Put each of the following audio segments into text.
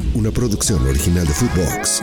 una producción original de Footbox.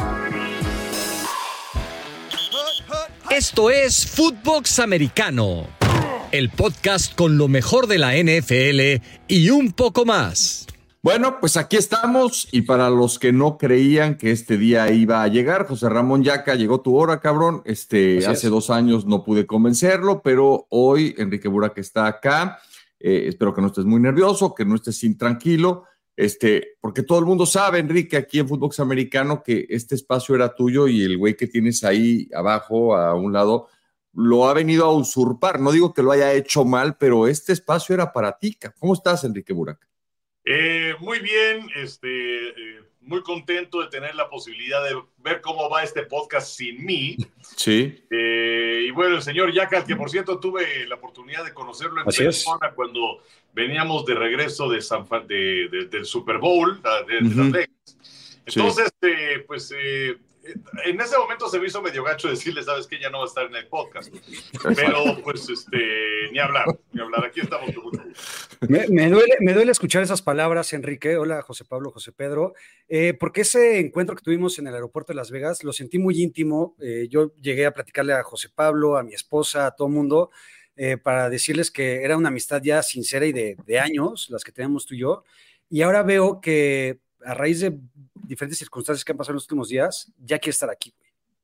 Esto es Footbox Americano, el podcast con lo mejor de la NFL y un poco más. Bueno, pues aquí estamos, y para los que no creían que este día iba a llegar, José Ramón Yaca, llegó tu hora, cabrón. Hace 2 años no pude convencerlo, pero hoy Enrique Burak está acá. Espero que no estés muy nervioso, que no estés intranquilo, porque todo el mundo sabe, Enrique, aquí en Footbox Americano, que este espacio era tuyo y el güey que tienes ahí abajo, a un lado, lo ha venido a usurpar. No digo que lo haya hecho mal, pero este espacio era para ti. ¿Cómo estás, Enrique Burak? Muy bien, muy contento de tener la posibilidad de ver cómo va este podcast sin mí. Sí. Y bueno, el señor Yaca, que por cierto tuve la oportunidad de conocerlo en persona cuando veníamos de regreso del Super Bowl de Las Vegas. Entonces, sí. En ese momento se me hizo medio gacho decirle, ¿sabes qué? Ya no va a estar en el podcast. Pero, pues, ni hablar. Aquí estamos con mucho gusto. Me duele escuchar esas palabras, Enrique. Hola, José Pablo, José Pedro. Porque ese encuentro que tuvimos en el aeropuerto de Las Vegas lo sentí muy íntimo. Yo llegué a platicarle a José Pablo, a mi esposa, a todo el mundo, para decirles que era una amistad ya sincera y de años, las que tenemos tú y yo. Y ahora veo que a raíz de diferentes circunstancias que han pasado en los últimos días, ya quiere estar aquí.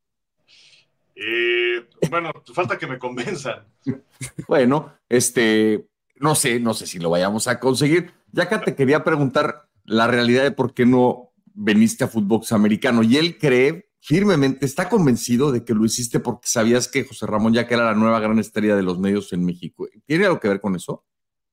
Bueno, falta que me convenzan. Bueno, no sé si lo vayamos a conseguir. Yaca, te quería preguntar la realidad de por qué no veniste a Footbox Americano. Y él cree firmemente, está convencido de que lo hiciste porque sabías que José Ramón Yaca era la nueva gran estrella de los medios en México. ¿Tiene algo que ver con eso?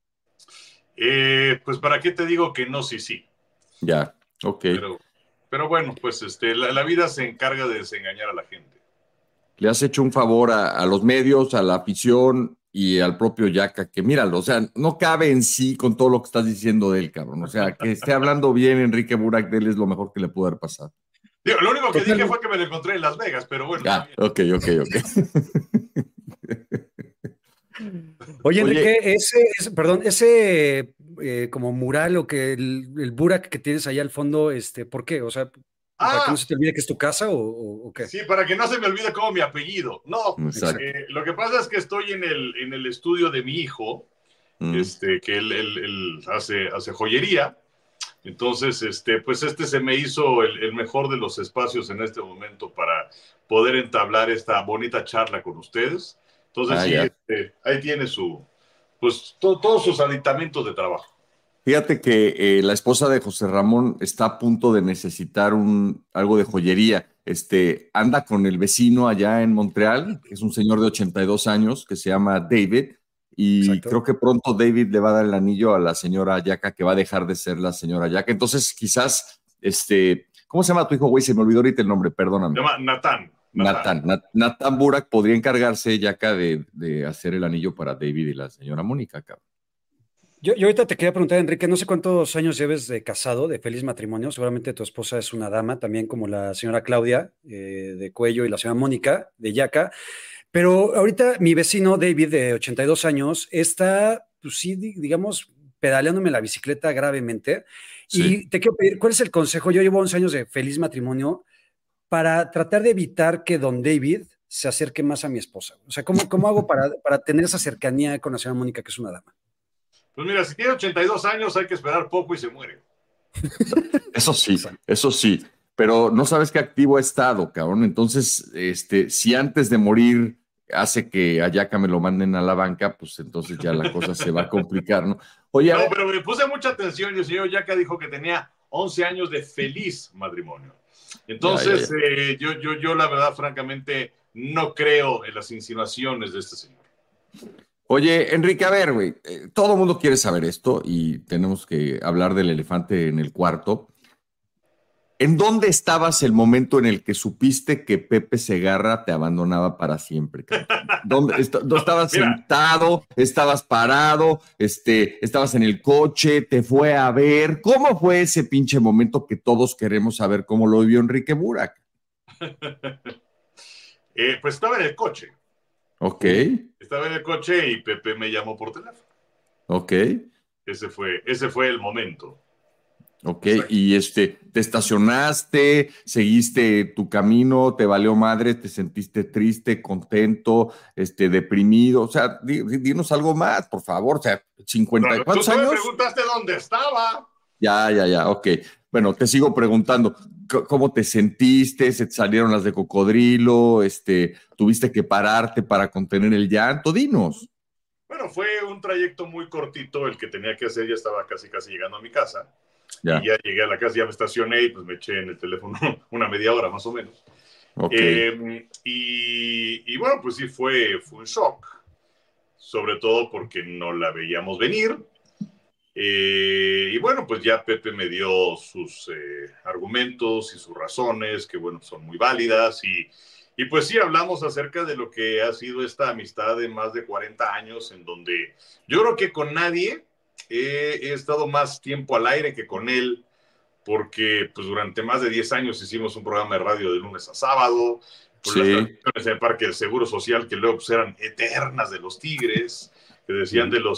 Pues, ¿para qué te digo que no? Sí. Ya, ok. Pero bueno, pues la vida se encarga de desengañar a la gente. Le has hecho un favor a los medios, a la afición y al propio Yaca, que míralo, o sea, no cabe en sí con todo lo que estás diciendo de él, cabrón. O sea, que esté hablando bien Enrique Burak de él es lo mejor que le pudo haber pasado. Digo, lo único que dije fue que me lo encontré en Las Vegas, pero bueno. Ok. Oye, Enrique, ese como mural o que el Burak que tienes allá al fondo, ¿por qué? O sea, ¿para que no se te olvide que es tu casa o qué? Sí, para que no se me olvide como mi apellido. No, lo que pasa es que estoy en el estudio de mi hijo, que él hace joyería. Entonces, pues se me hizo el mejor de los espacios en este momento para poder entablar esta bonita charla con ustedes. Entonces, ahí tiene todos sus aditamentos de trabajo. Fíjate que la esposa de José Ramón está a punto de necesitar algo de joyería. Anda con el vecino allá en Montreal, que es un señor de 82 años, que se llama David, y exacto, creo que pronto David le va a dar el anillo a la señora Yaca, que va a dejar de ser la señora Yaca. Entonces, quizás, ¿cómo se llama tu hijo, güey? Se me olvidó ahorita el nombre, perdóname. Se llama Natán Burak podría encargarse, Yaca, de hacer el anillo para David y la señora Mónica, cabrón. Yo ahorita te quería preguntar, Enrique, no sé cuántos años lleves de casado, de feliz matrimonio. Seguramente tu esposa es una dama, también como la señora Claudia de Cuello y la señora Mónica de Yaca. Pero ahorita mi vecino David, de 82 años, está, pues sí, digamos, pedaleándome la bicicleta gravemente. Sí. Y te quiero pedir, ¿cuál es el consejo? Yo llevo 11 años de feliz matrimonio para tratar de evitar que don David se acerque más a mi esposa. O sea, ¿cómo hago para tener esa cercanía con la señora Mónica, que es una dama? Pues mira, si tiene 82 años hay que esperar poco y se muere. Eso sí. Pero no sabes qué activo ha estado, cabrón. Entonces, si antes de morir hace que a Yaca me lo manden a la banca, pues entonces ya la cosa se va a complicar, ¿no? Oye, no, pero me puse mucha atención y el señor Yaca dijo que tenía 11 años de feliz matrimonio. Entonces, yo la verdad, francamente, no creo en las insinuaciones de este señor. Oye, Enrique, a ver, güey, todo el mundo quiere saber esto y tenemos que hablar del elefante en el cuarto. ¿En dónde estabas el momento en el que supiste que Pepe Segarra te abandonaba para siempre? ¿Dónde estabas sentado? ¿Estabas parado? ¿Estabas en el coche? ¿Te fue a ver? ¿Cómo fue ese pinche momento que todos queremos saber cómo lo vivió Enrique Burak? Pues estaba en el coche. Ok. Estaba en el coche y Pepe me llamó por teléfono. Ok. Ese fue el momento. Ok, y te estacionaste, seguiste tu camino, te valió madre, te sentiste triste, contento, deprimido, o sea, dinos algo más, por favor, o sea, 50, Pero ¿cuántos tú me años? preguntaste dónde estaba. Ya, ok. Bueno, te sigo preguntando, ¿cómo te sentiste? ¿Se te salieron las de cocodrilo? ¿Tuviste que pararte para contener el llanto? Dinos. Bueno, fue un trayecto muy cortito el que tenía que hacer, ya estaba casi llegando a mi casa. Ya. Y ya llegué a la casa, ya me estacioné y pues me eché en el teléfono una media hora más o menos. Ok. Y bueno, pues sí fue un shock, sobre todo porque no la veíamos venir. Y bueno, pues ya Pepe me dio sus argumentos y sus razones, que bueno, son muy válidas. Y pues sí, hablamos acerca de lo que ha sido esta amistad de más de 40 años, en donde yo creo que con nadie he estado más tiempo al aire que con él, porque pues durante más de 10 años hicimos un programa de radio de lunes a sábado, por las transmisiones en el Parque del Seguro Social, que luego pues, eran eternas de los Tigres, que decían de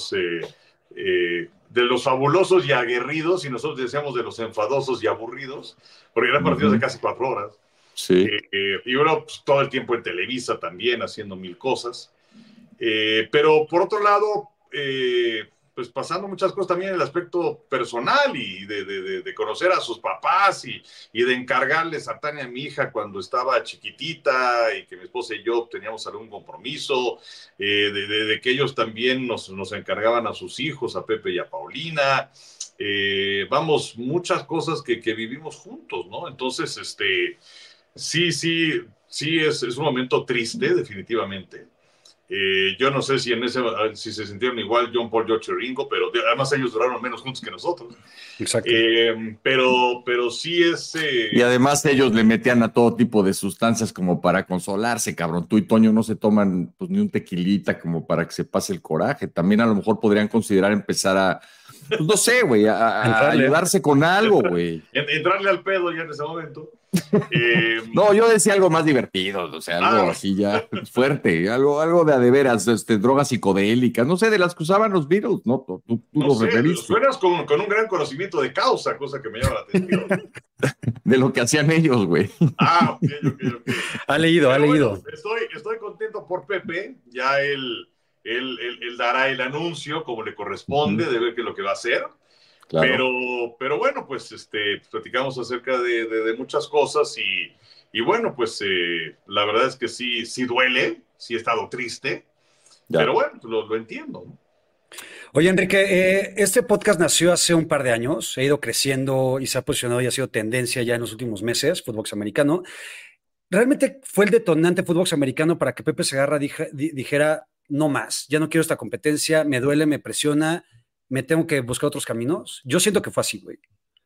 los fabulosos y aguerridos, y nosotros decíamos de los enfadosos y aburridos, porque eran partidos de casi 4 horas. Sí. Y bueno, pues, todo el tiempo en Televisa también, haciendo mil cosas. Pero por otro lado, pues pasando muchas cosas también en el aspecto personal y de conocer a sus papás y de encargarles a Tania, mi hija, cuando estaba chiquitita y que mi esposa y yo teníamos algún compromiso, de que ellos también nos encargaban a sus hijos, a Pepe y a Paulina. Vamos, muchas cosas que vivimos juntos, ¿no? Entonces, sí, es un momento triste, definitivamente. Yo no sé si si se sintieron igual John Paul, George y Ringo, pero además ellos duraron menos juntos que nosotros. Exacto. Pero sí es... Y además ellos le metían a todo tipo de sustancias como para consolarse, cabrón. Tú y Toño no se toman pues, ni un tequilita como para que se pase el coraje. También a lo mejor podrían considerar empezar a, pues no sé, güey, a ayudarse con algo, güey. Entrarle al pedo ya en ese momento. No, yo decía algo más divertido, o sea, algo así ya fuerte, algo de veras, drogas psicodélicas, no sé, de las que usaban los Beatles, ¿no? Tú no los sé, referiste. Suenas con un gran conocimiento de causa, cosa que me llama la atención. De lo que hacían ellos, güey. Ok. Ha leído. Bueno, estoy contento por Pepe, ya él dará el anuncio como le corresponde, de ver qué es lo que va a hacer. Claro. Pero bueno, pues platicamos acerca de muchas cosas y bueno, pues la verdad es que sí duele, sí he estado triste, pero bueno, lo entiendo, ¿no? Oye, Enrique, este podcast nació hace un par de años, ha ido creciendo y se ha posicionado y ha sido tendencia ya en los últimos meses, Footbox Americano. ¿Realmente fue el detonante Footbox Americano para que Pepe Segarra dijera, no más, ya no quiero esta competencia, me duele, me presiona, me tengo que buscar otros caminos? Yo siento que fue así, güey.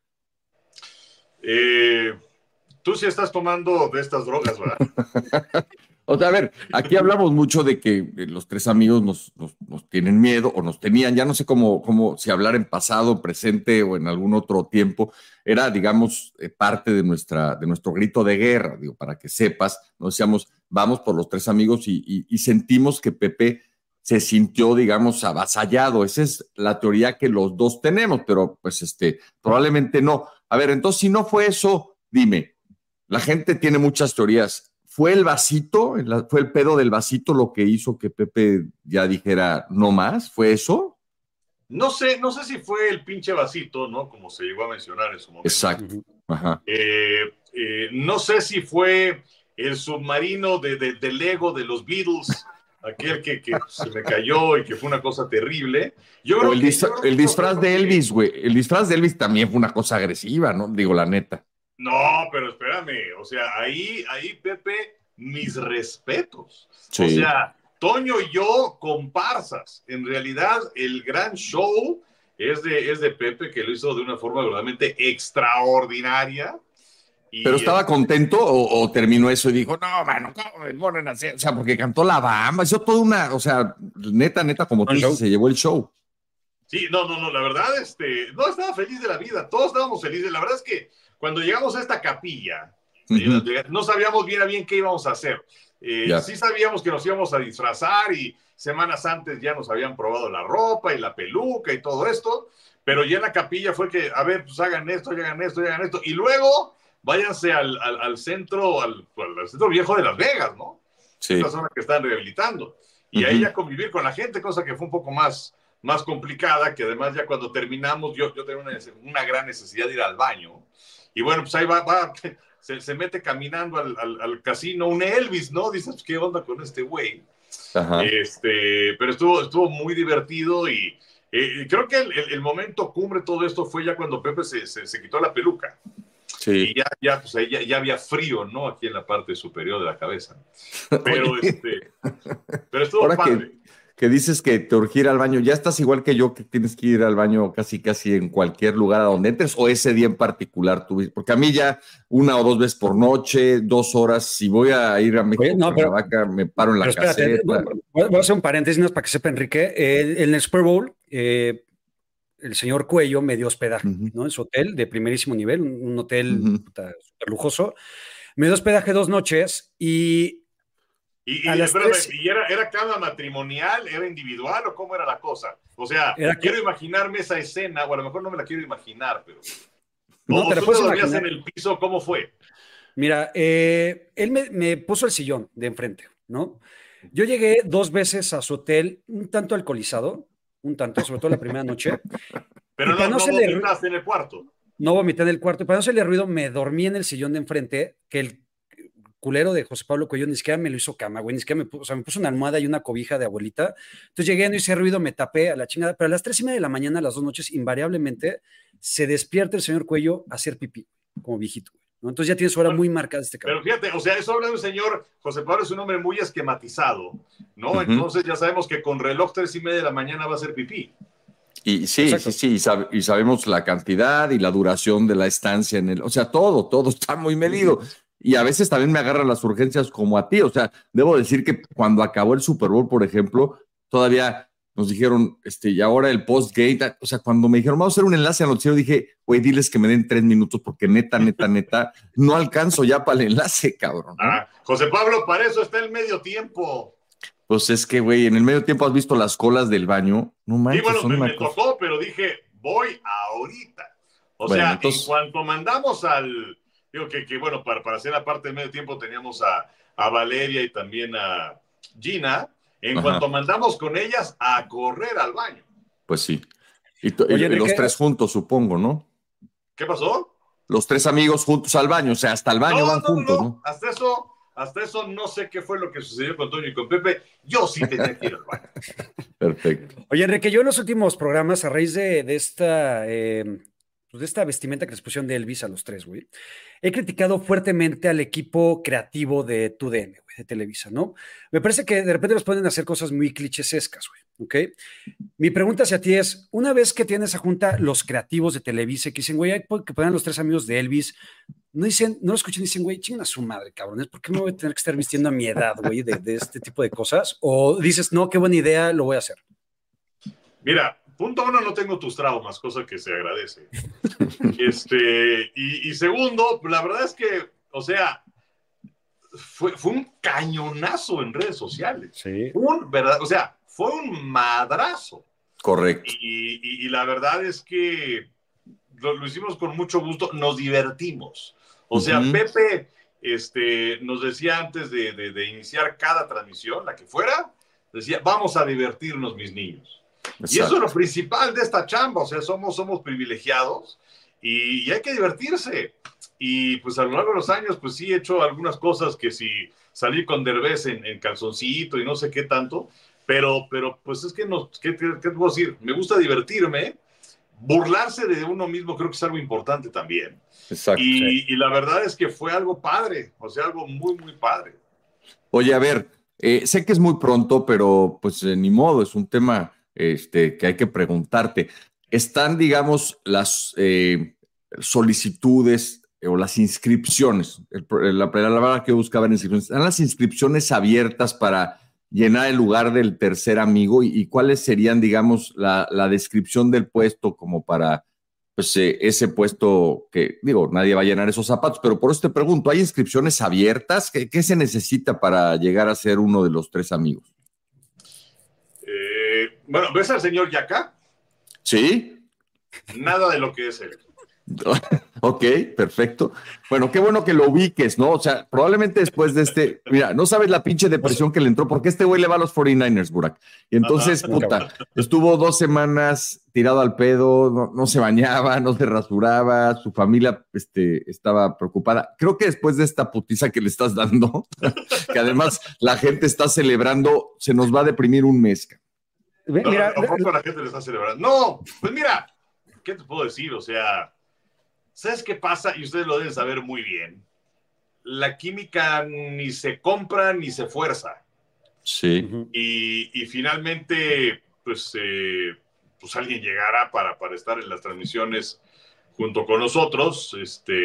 Tú sí estás tomando de estas drogas, ¿verdad? O sea, a ver, aquí hablamos mucho de que los tres amigos nos tienen miedo o nos tenían, ya no sé cómo si hablar en pasado, presente o en algún otro tiempo, era, digamos, parte de nuestro grito de guerra, digo, para que sepas, nos decíamos, vamos por los tres amigos y sentimos que Pepe se sintió, digamos, avasallado. Esa es la teoría que los dos tenemos, pero pues probablemente no. A ver, entonces, si no fue eso, dime, la gente tiene muchas teorías. ¿Fue el vasito, fue el pedo del vasito lo que hizo que Pepe ya dijera no más? ¿Fue eso? No sé si fue el pinche vasito, ¿no? Como se llegó a mencionar en su momento. Exacto. Ajá. No sé si fue el submarino del Lego de los Beatles, aquel que se me cayó y que fue una cosa terrible. O el disfraz de Elvis, güey. El disfraz de Elvis también fue una cosa agresiva, ¿no? Digo, la neta. No, pero espérame, o sea, ahí Pepe, mis respetos. Sí. O sea, Toño y yo, comparsas. En realidad, el gran show es de Pepe, que lo hizo de una forma verdaderamente extraordinaria. ¿Pero estaba contento o terminó eso y dijo, no, mano, ¿cómo me ponen así? O sea, porque cantó La Bamba, hizo toda una, o sea, neta, como tú dices, se llevó el show. Sí, no, la verdad, no, estaba feliz de la vida, todos estábamos felices. La verdad es que cuando llegamos a esta capilla, no sabíamos bien a bien qué íbamos a hacer. Sí sabíamos que nos íbamos a disfrazar y semanas antes ya nos habían probado la ropa y la peluca y todo esto, pero ya en la capilla fue que, a ver, pues hagan esto, y luego váyanse al centro, al centro viejo de Las Vegas, ¿no? Sí. Esta zona que están rehabilitando. Y ahí ya convivir con la gente, cosa que fue un poco más complicada, que además ya cuando terminamos, yo tenía una gran necesidad de ir al baño. Y bueno, pues ahí va se mete caminando al casino un Elvis, ¿no? Dices, ¿qué onda con este güey? Pero estuvo muy divertido y creo que el momento cumbre de todo esto fue ya cuando Pepe se quitó la peluca. Sí. Y pues ahí ya había frío, ¿no? Aquí en la parte superior de la cabeza. Pero, pero estuvo ahora padre. Que dices que te urgí ir al baño, ¿ya estás igual que yo, que tienes que ir al baño casi en cualquier lugar a donde entres, o ese día en particular tú? Porque a mí ya 1 o 2 veces por noche, 2 horas, si voy a ir a México, Cuernavaca, me paro en la caseta. Voy a hacer un paréntesis para que sepa, Enrique. En el Super Bowl, el señor Cuello me dio hospedaje, ¿no? En su hotel de primerísimo nivel, un hotel súper lujoso. Me dio hospedaje 2 noches y ¿era cama matrimonial, era individual o cómo era la cosa? O sea, quiero imaginarme esa escena, o a lo mejor no me la quiero imaginar, pero... No, te la puedes imaginar. En el piso, ¿cómo fue? Mira, él me puso el sillón de enfrente, ¿no? Yo llegué 2 veces a su hotel un tanto alcoholizado, sobre todo la primera noche. Pero no vomitaste en el cuarto. No vomité en el cuarto, y para no hacerle ruido, me dormí en el sillón de enfrente, que el culero de José Pablo Cuello ni siquiera me lo hizo cama, güey, ni siquiera me puso una almohada y una cobija de abuelita. Entonces llegué, no hice ruido, me tapé a la chingada, pero a las 3:30 de la mañana, las 2 noches, invariablemente, se despierta el señor Cuello a hacer pipí, como viejito, ¿no? Entonces ya tiene su hora muy marcada este cabrón. Pero fíjate, o sea, eso habla de un señor, José Pablo es un hombre muy esquematizado, ¿no? Entonces ya sabemos que con reloj 3:30 de la mañana va a hacer pipí. Y sí, y sabemos la cantidad y la duración de la estancia en o sea, todo está muy medido. Y a veces también me agarran las urgencias como a ti. O sea, debo decir que cuando acabó el Super Bowl, por ejemplo, todavía nos dijeron, y ahora el post-gate, o sea, cuando me dijeron, vamos a hacer un enlace al noticiero, dije, güey, diles que me den 3 minutos porque neta, no alcanzo ya para el enlace, cabrón, ¿no? José Pablo, para eso está el medio tiempo. Pues es que, güey, en el medio tiempo has visto las colas del baño. No manches, sí, bueno, me tocó, pero dije, voy ahorita. O sea, entonces... en cuanto mandamos digo que bueno, para hacer la parte del medio tiempo teníamos a Valeria y también a Gina. En cuanto mandamos con ellas a correr al baño. Pues sí. Oye, los 3 juntos, supongo, ¿no? ¿Qué pasó? Los 3 amigos juntos al baño, o sea, hasta el baño van juntos, ¿no? Hasta eso no sé qué fue lo que sucedió con Toño y con Pepe. Yo sí tenía que ir al baño. Perfecto. Oye, Enrique, yo en los últimos programas, a raíz de esta vestimenta que les pusieron de Elvis a los 3, güey, he criticado fuertemente al equipo creativo de TUDN, güey, de Televisa, ¿no? Me parece que de repente los pueden hacer cosas muy clichésescas, güey, ¿ok? Mi pregunta hacia ti es, una vez que tienes a junta los creativos de Televisa que dicen, güey, hay que poner los 3 amigos de Elvis, no lo escuchan y dicen, güey, chingan a su madre, cabrones, ¿por qué me voy a tener que estar vistiendo a mi edad, güey, de este tipo de cosas? O dices, no, qué buena idea, lo voy a hacer. Mira, punto 1, no tengo tus traumas, cosa que se agradece. Y segundo, la verdad es que, o sea, fue un cañonazo en redes sociales. Sí. Fue un madrazo. Correcto. Y la verdad es que lo hicimos con mucho gusto, nos divertimos. O sea, Pepe nos decía antes de iniciar cada transmisión, la que fuera, decía, vamos a divertirnos, mis niños. Exacto. Y eso es lo principal de esta chamba, o sea, somos privilegiados y hay que divertirse. Y pues a lo largo de los años, pues sí he hecho algunas cosas que sí, salí con Derbez en calzoncito y no sé qué tanto, pero pues es que ¿qué te puedo decir? Me gusta divertirme, burlarse de uno mismo creo que es algo importante también. Exacto. Y la verdad es que fue algo padre, o sea, algo muy, muy padre. Oye, a ver, sé que es muy pronto, pero pues ni modo, es un tema que hay que preguntarte. ¿Están, digamos, las solicitudes o las inscripciones? La palabra que buscaba en inscripciones, ¿están las inscripciones abiertas para llenar el lugar del tercer amigo? ¿Y cuáles serían, digamos, la descripción del puesto como para pues, ese puesto que, digo, nadie va a llenar esos zapatos, pero por eso te pregunto, ¿hay inscripciones abiertas? ¿Qué se necesita para llegar a ser uno de los 3 amigos? Bueno, ¿ves al señor Yaka? Sí. Nada de lo que es él. Ok, perfecto. Bueno, qué bueno que lo ubiques, ¿no? O sea, probablemente después de mira, no sabes la pinche depresión que le entró, porque este güey le va a los 49ers, Burak. Y entonces, puta, estuvo 2 semanas tirado al pedo, no se bañaba, no se rasuraba, su familia estaba preocupada. Creo que después de esta putiza que le estás dando, que además la gente está celebrando, se nos va a deprimir un mes. Mira, tampoco la gente le está celebrando. No, pues mira, ¿qué te puedo decir? O sea, ¿sabes qué pasa? Y ustedes lo deben saber muy bien. La química ni se compra ni se fuerza. Sí. Y finalmente, pues alguien llegará para estar en las transmisiones junto con nosotros.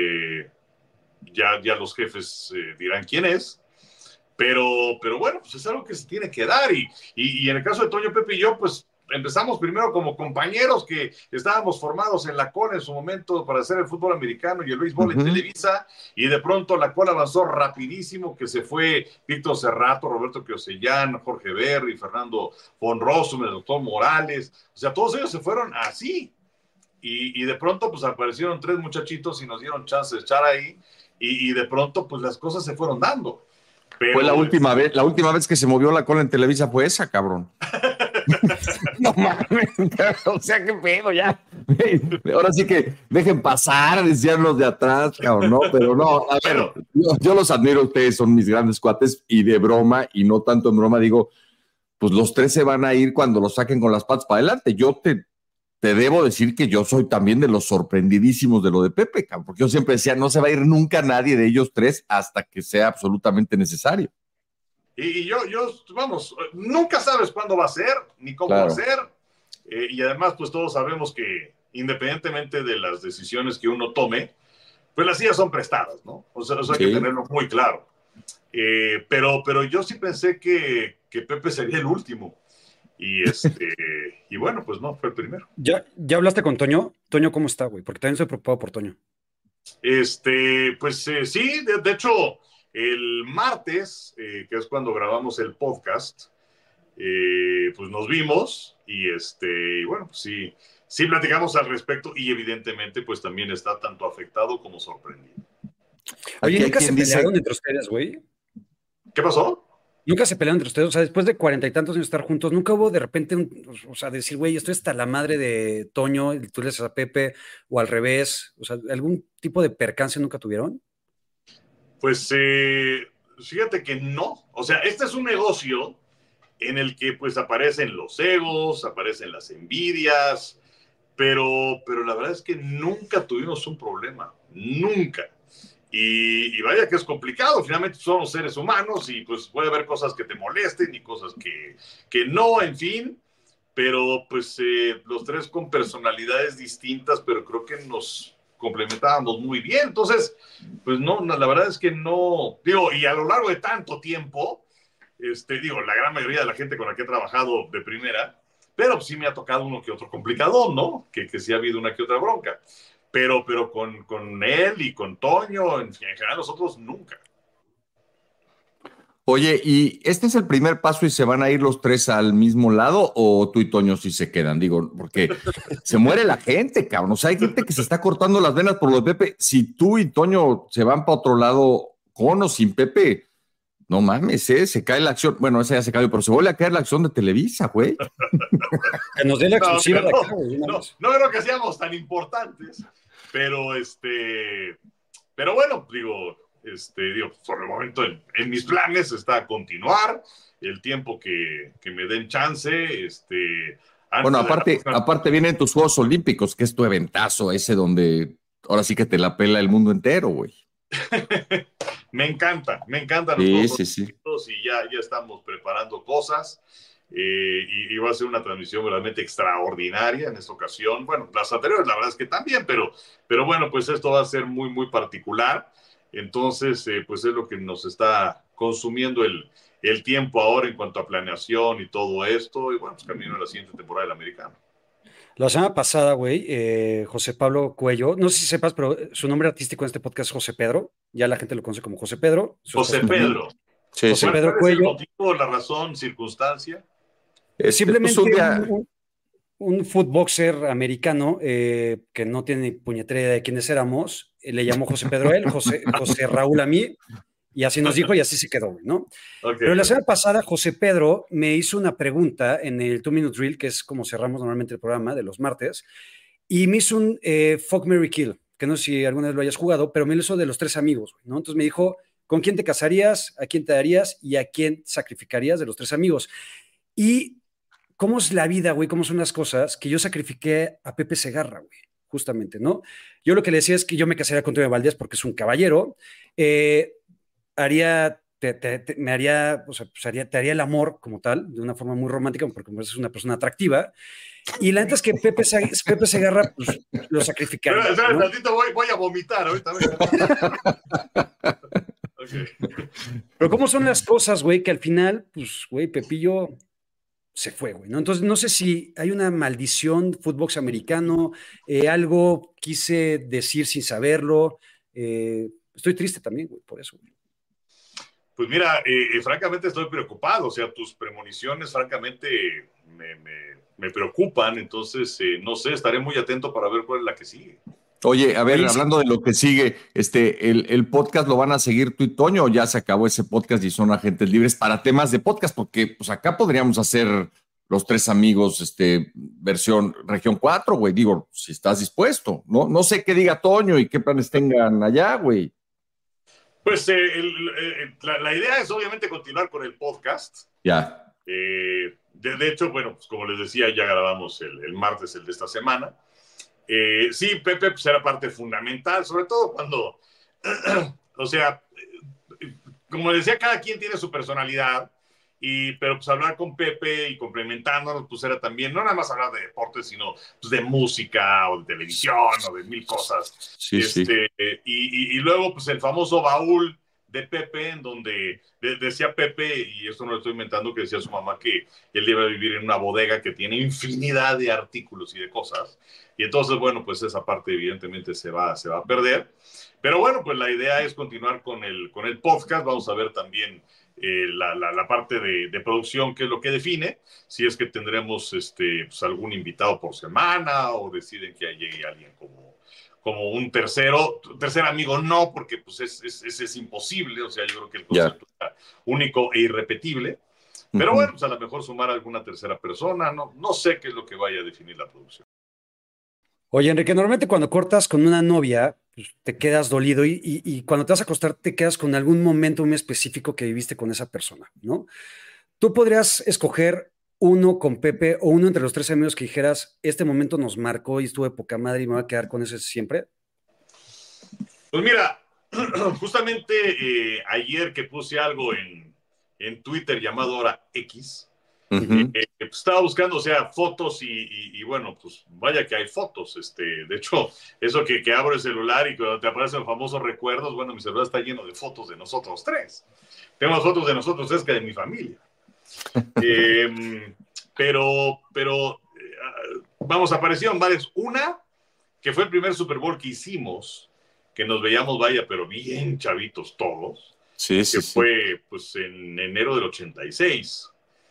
Ya los jefes dirán quién es. Pero bueno, pues es algo que se tiene que dar. Y en el caso de Toño, Pepe y yo, pues empezamos primero como compañeros que estábamos formados en la COL en su momento para hacer el fútbol americano y el béisbol en Televisa, y de pronto la COL avanzó rapidísimo, que se fue Víctor Cerrato, Roberto Kiosellán, Jorge Berry, Fernando von Rossum, el doctor Morales, o sea, todos ellos se fueron así, y de pronto pues aparecieron 3 muchachitos y nos dieron chance de echar ahí, y de pronto pues las cosas se fueron dando. Pero, fue la última vez que se movió la cola en Televisa fue esa, cabrón. No mames, o sea, qué pedo ya. Ahora sí que dejen pasar, decían los de atrás, cabrón, ¿no? Pero no, a ver, yo los admiro, ustedes son mis grandes cuates, y de broma, y no tanto en broma, digo, pues los 3 se van a ir cuando los saquen con las patas para adelante. Yo te debo decir que yo soy también de los sorprendidísimos de lo de Pepe, cabrón, porque yo siempre decía, no se va a ir nunca nadie de ellos 3 hasta que sea absolutamente necesario. Y yo, vamos, nunca sabes cuándo va a ser, ni cómo va a ser, y además, pues todos sabemos que independientemente de las decisiones que uno tome, pues las sillas son prestadas, ¿no? O sea hay que tenerlo muy claro. Pero yo sí pensé que Pepe sería el último. Y bueno, pues no, fue el primero. ¿Ya hablaste con Toño? Toño, ¿cómo está, güey? Porque también estoy preocupado por Toño. Pues sí, de hecho, el martes, que es cuando grabamos el podcast, pues nos vimos y bueno, pues sí platicamos al respecto, y evidentemente pues también está tanto afectado como sorprendido. Oye, ¿nunca se pelearon entre ustedes, güey? ¿Qué pasó? Nunca se pelearon entre ustedes, o sea, después de 40 y tantos años de estar juntos, nunca hubo de repente, o sea, decir, güey, estoy hasta la madre de Toño, y tú le haces a Pepe, o al revés, o sea, ¿algún tipo de percance nunca tuvieron? Pues fíjate que no, o sea, este es un negocio en el que pues aparecen los egos, aparecen las envidias, pero la verdad es que nunca tuvimos un problema, nunca. Y vaya que es complicado, finalmente somos seres humanos y pues puede haber cosas que te molesten y cosas que no, en fin, pero pues los 3 con personalidades distintas, pero creo que nos complementábamos muy bien. Entonces, pues no, la verdad es que no, digo, y a lo largo de tanto tiempo, digo, la gran mayoría de la gente con la que he trabajado de primera, pero sí me ha tocado uno que otro complicadón, ¿no? Que sí ha habido una que otra bronca. Pero con él y con Toño, en general, nosotros nunca. Oye, ¿y este es el primer paso y se van a ir los 3 al mismo lado, o tú y Toño sí se quedan? Digo, porque se muere la gente, cabrón. O sea, hay gente que se está cortando las venas por lo de Pepe. Si tú y Toño se van para otro lado, con o sin Pepe, no mames, se cae la acción. Bueno, esa ya se cayó, pero se vuelve a caer la acción de Televisa, güey. Que nos dé la exclusiva de acá, güey. No creo que seamos tan importantes, pero bueno, digo, por el momento en mis planes está continuar el tiempo que me den chance, bueno, aparte vienen tus Juegos Olímpicos, que es tu eventazo ese donde ahora sí que te la pela el mundo entero, güey. Me encantan los Juegos Olímpicos y ya estamos preparando cosas. Y va a ser una transmisión verdaderamente extraordinaria en esta ocasión. Bueno, las anteriores la verdad es que también, pero bueno, pues esto va a ser muy, muy particular. Entonces, pues es lo que nos está consumiendo el tiempo ahora en cuanto a planeación y todo esto. Y bueno, pues camino a la siguiente temporada del americano. La semana pasada, güey, José Pablo Cuello, no sé si sepas, pero su nombre artístico en este podcast es José Pedro. Ya la gente lo conoce como José Pedro. José Pedro. Sí, José Pedro Cuello. ¿El motivo, la razón, circunstancia? Simplemente un footboxer americano que no tiene ni puñetera idea de quiénes éramos, le llamó José Pedro a él, José Raúl a mí, y así nos dijo y así se quedó, ¿no? Okay. Pero la semana pasada José Pedro me hizo una pregunta en el 2-Minute Drill, que es como cerramos normalmente el programa de los martes, y me hizo un Fuck, Marry, Kill, que no sé si alguna vez lo hayas jugado, pero me lo hizo de los 3 amigos, ¿no? Entonces me dijo, ¿con quién te casarías? ¿A quién te darías? ¿Y a quién sacrificarías de los 3 amigos? Y cómo es la vida, güey, cómo son las cosas, que yo sacrifiqué a Pepe Segarra, güey, justamente, ¿no? Yo lo que le decía es que yo me casaría con Antonio Valdés porque es un caballero, te haría el amor como tal, de una forma muy romántica, porque es una persona atractiva, y la neta es que Pepe Segarra, pues, lo sacrificaría. Pero, ¿no? Tantito, voy a vomitar ahorita. Okay. Pero cómo son las cosas, güey, que al final, pues, güey, Pepillo se fue, güey, ¿no? Entonces, no sé si hay una maldición fútbol americano, algo quise decir sin saberlo. Estoy triste también, güey, por eso, güey. Pues mira, francamente estoy preocupado, o sea, tus premoniciones francamente me preocupan, entonces, no sé, estaré muy atento para ver cuál es la que sigue. Oye, a ver, hablando de lo que sigue, el podcast lo van a seguir tú y Toño, o ya se acabó ese podcast y son agentes libres para temas de podcast, porque pues acá podríamos hacer los 3 amigos, versión región 4, güey, digo, si estás dispuesto, no sé qué diga Toño y qué planes tengan allá, güey. Pues la idea es obviamente continuar con el podcast. Ya. De hecho, bueno, pues como les decía, ya grabamos el martes, el de esta semana. Sí, Pepe pues era parte fundamental, sobre todo cuando, o sea, como decía, cada quien tiene su personalidad, pero pues hablar con Pepe y complementándonos, pues era también, no nada más hablar de deportes, sino pues de música o de televisión o de mil cosas. Sí, sí. Y luego, pues el famoso baúl de Pepe, en donde decía Pepe, y esto no lo estoy inventando, que decía su mamá que él iba a vivir en una bodega que tiene infinidad de artículos y de cosas. Y entonces, bueno, pues esa parte evidentemente se va a perder. Pero bueno, pues la idea es continuar con el podcast. Vamos a ver también la parte de producción, que es lo que define, si es que tendremos pues algún invitado por semana o deciden que llegue alguien como un tercer amigo, no, porque pues es imposible, o sea, yo creo que el concepto es único e irrepetible, pero bueno, pues a lo mejor sumar a alguna tercera persona, no sé qué es lo que vaya a definir la producción. Oye, Enrique, normalmente cuando cortas con una novia, pues, te quedas dolido y cuando te vas a acostar te quedas con algún momento muy específico que viviste con esa persona, ¿no? ¿Tú podrías escoger uno con Pepe o uno entre los 3 amigos que dijeras, este momento nos marcó y estuvo de poca madre y me voy a quedar con ese siempre? Pues mira, justamente ayer que puse algo en Twitter llamado ahora X, pues estaba buscando, o sea, fotos y bueno, pues vaya que hay fotos. De hecho, eso que abro el celular y cuando te aparecen famosos recuerdos, bueno, mi celular está lleno de fotos de nosotros 3. Tengo fotos de nosotros 3 que de mi familia. Pero vamos, aparecieron varias. Una, que fue el primer Super Bowl que hicimos, que nos veíamos, vaya, pero bien chavitos todos. Sí. Fue pues en enero del 86.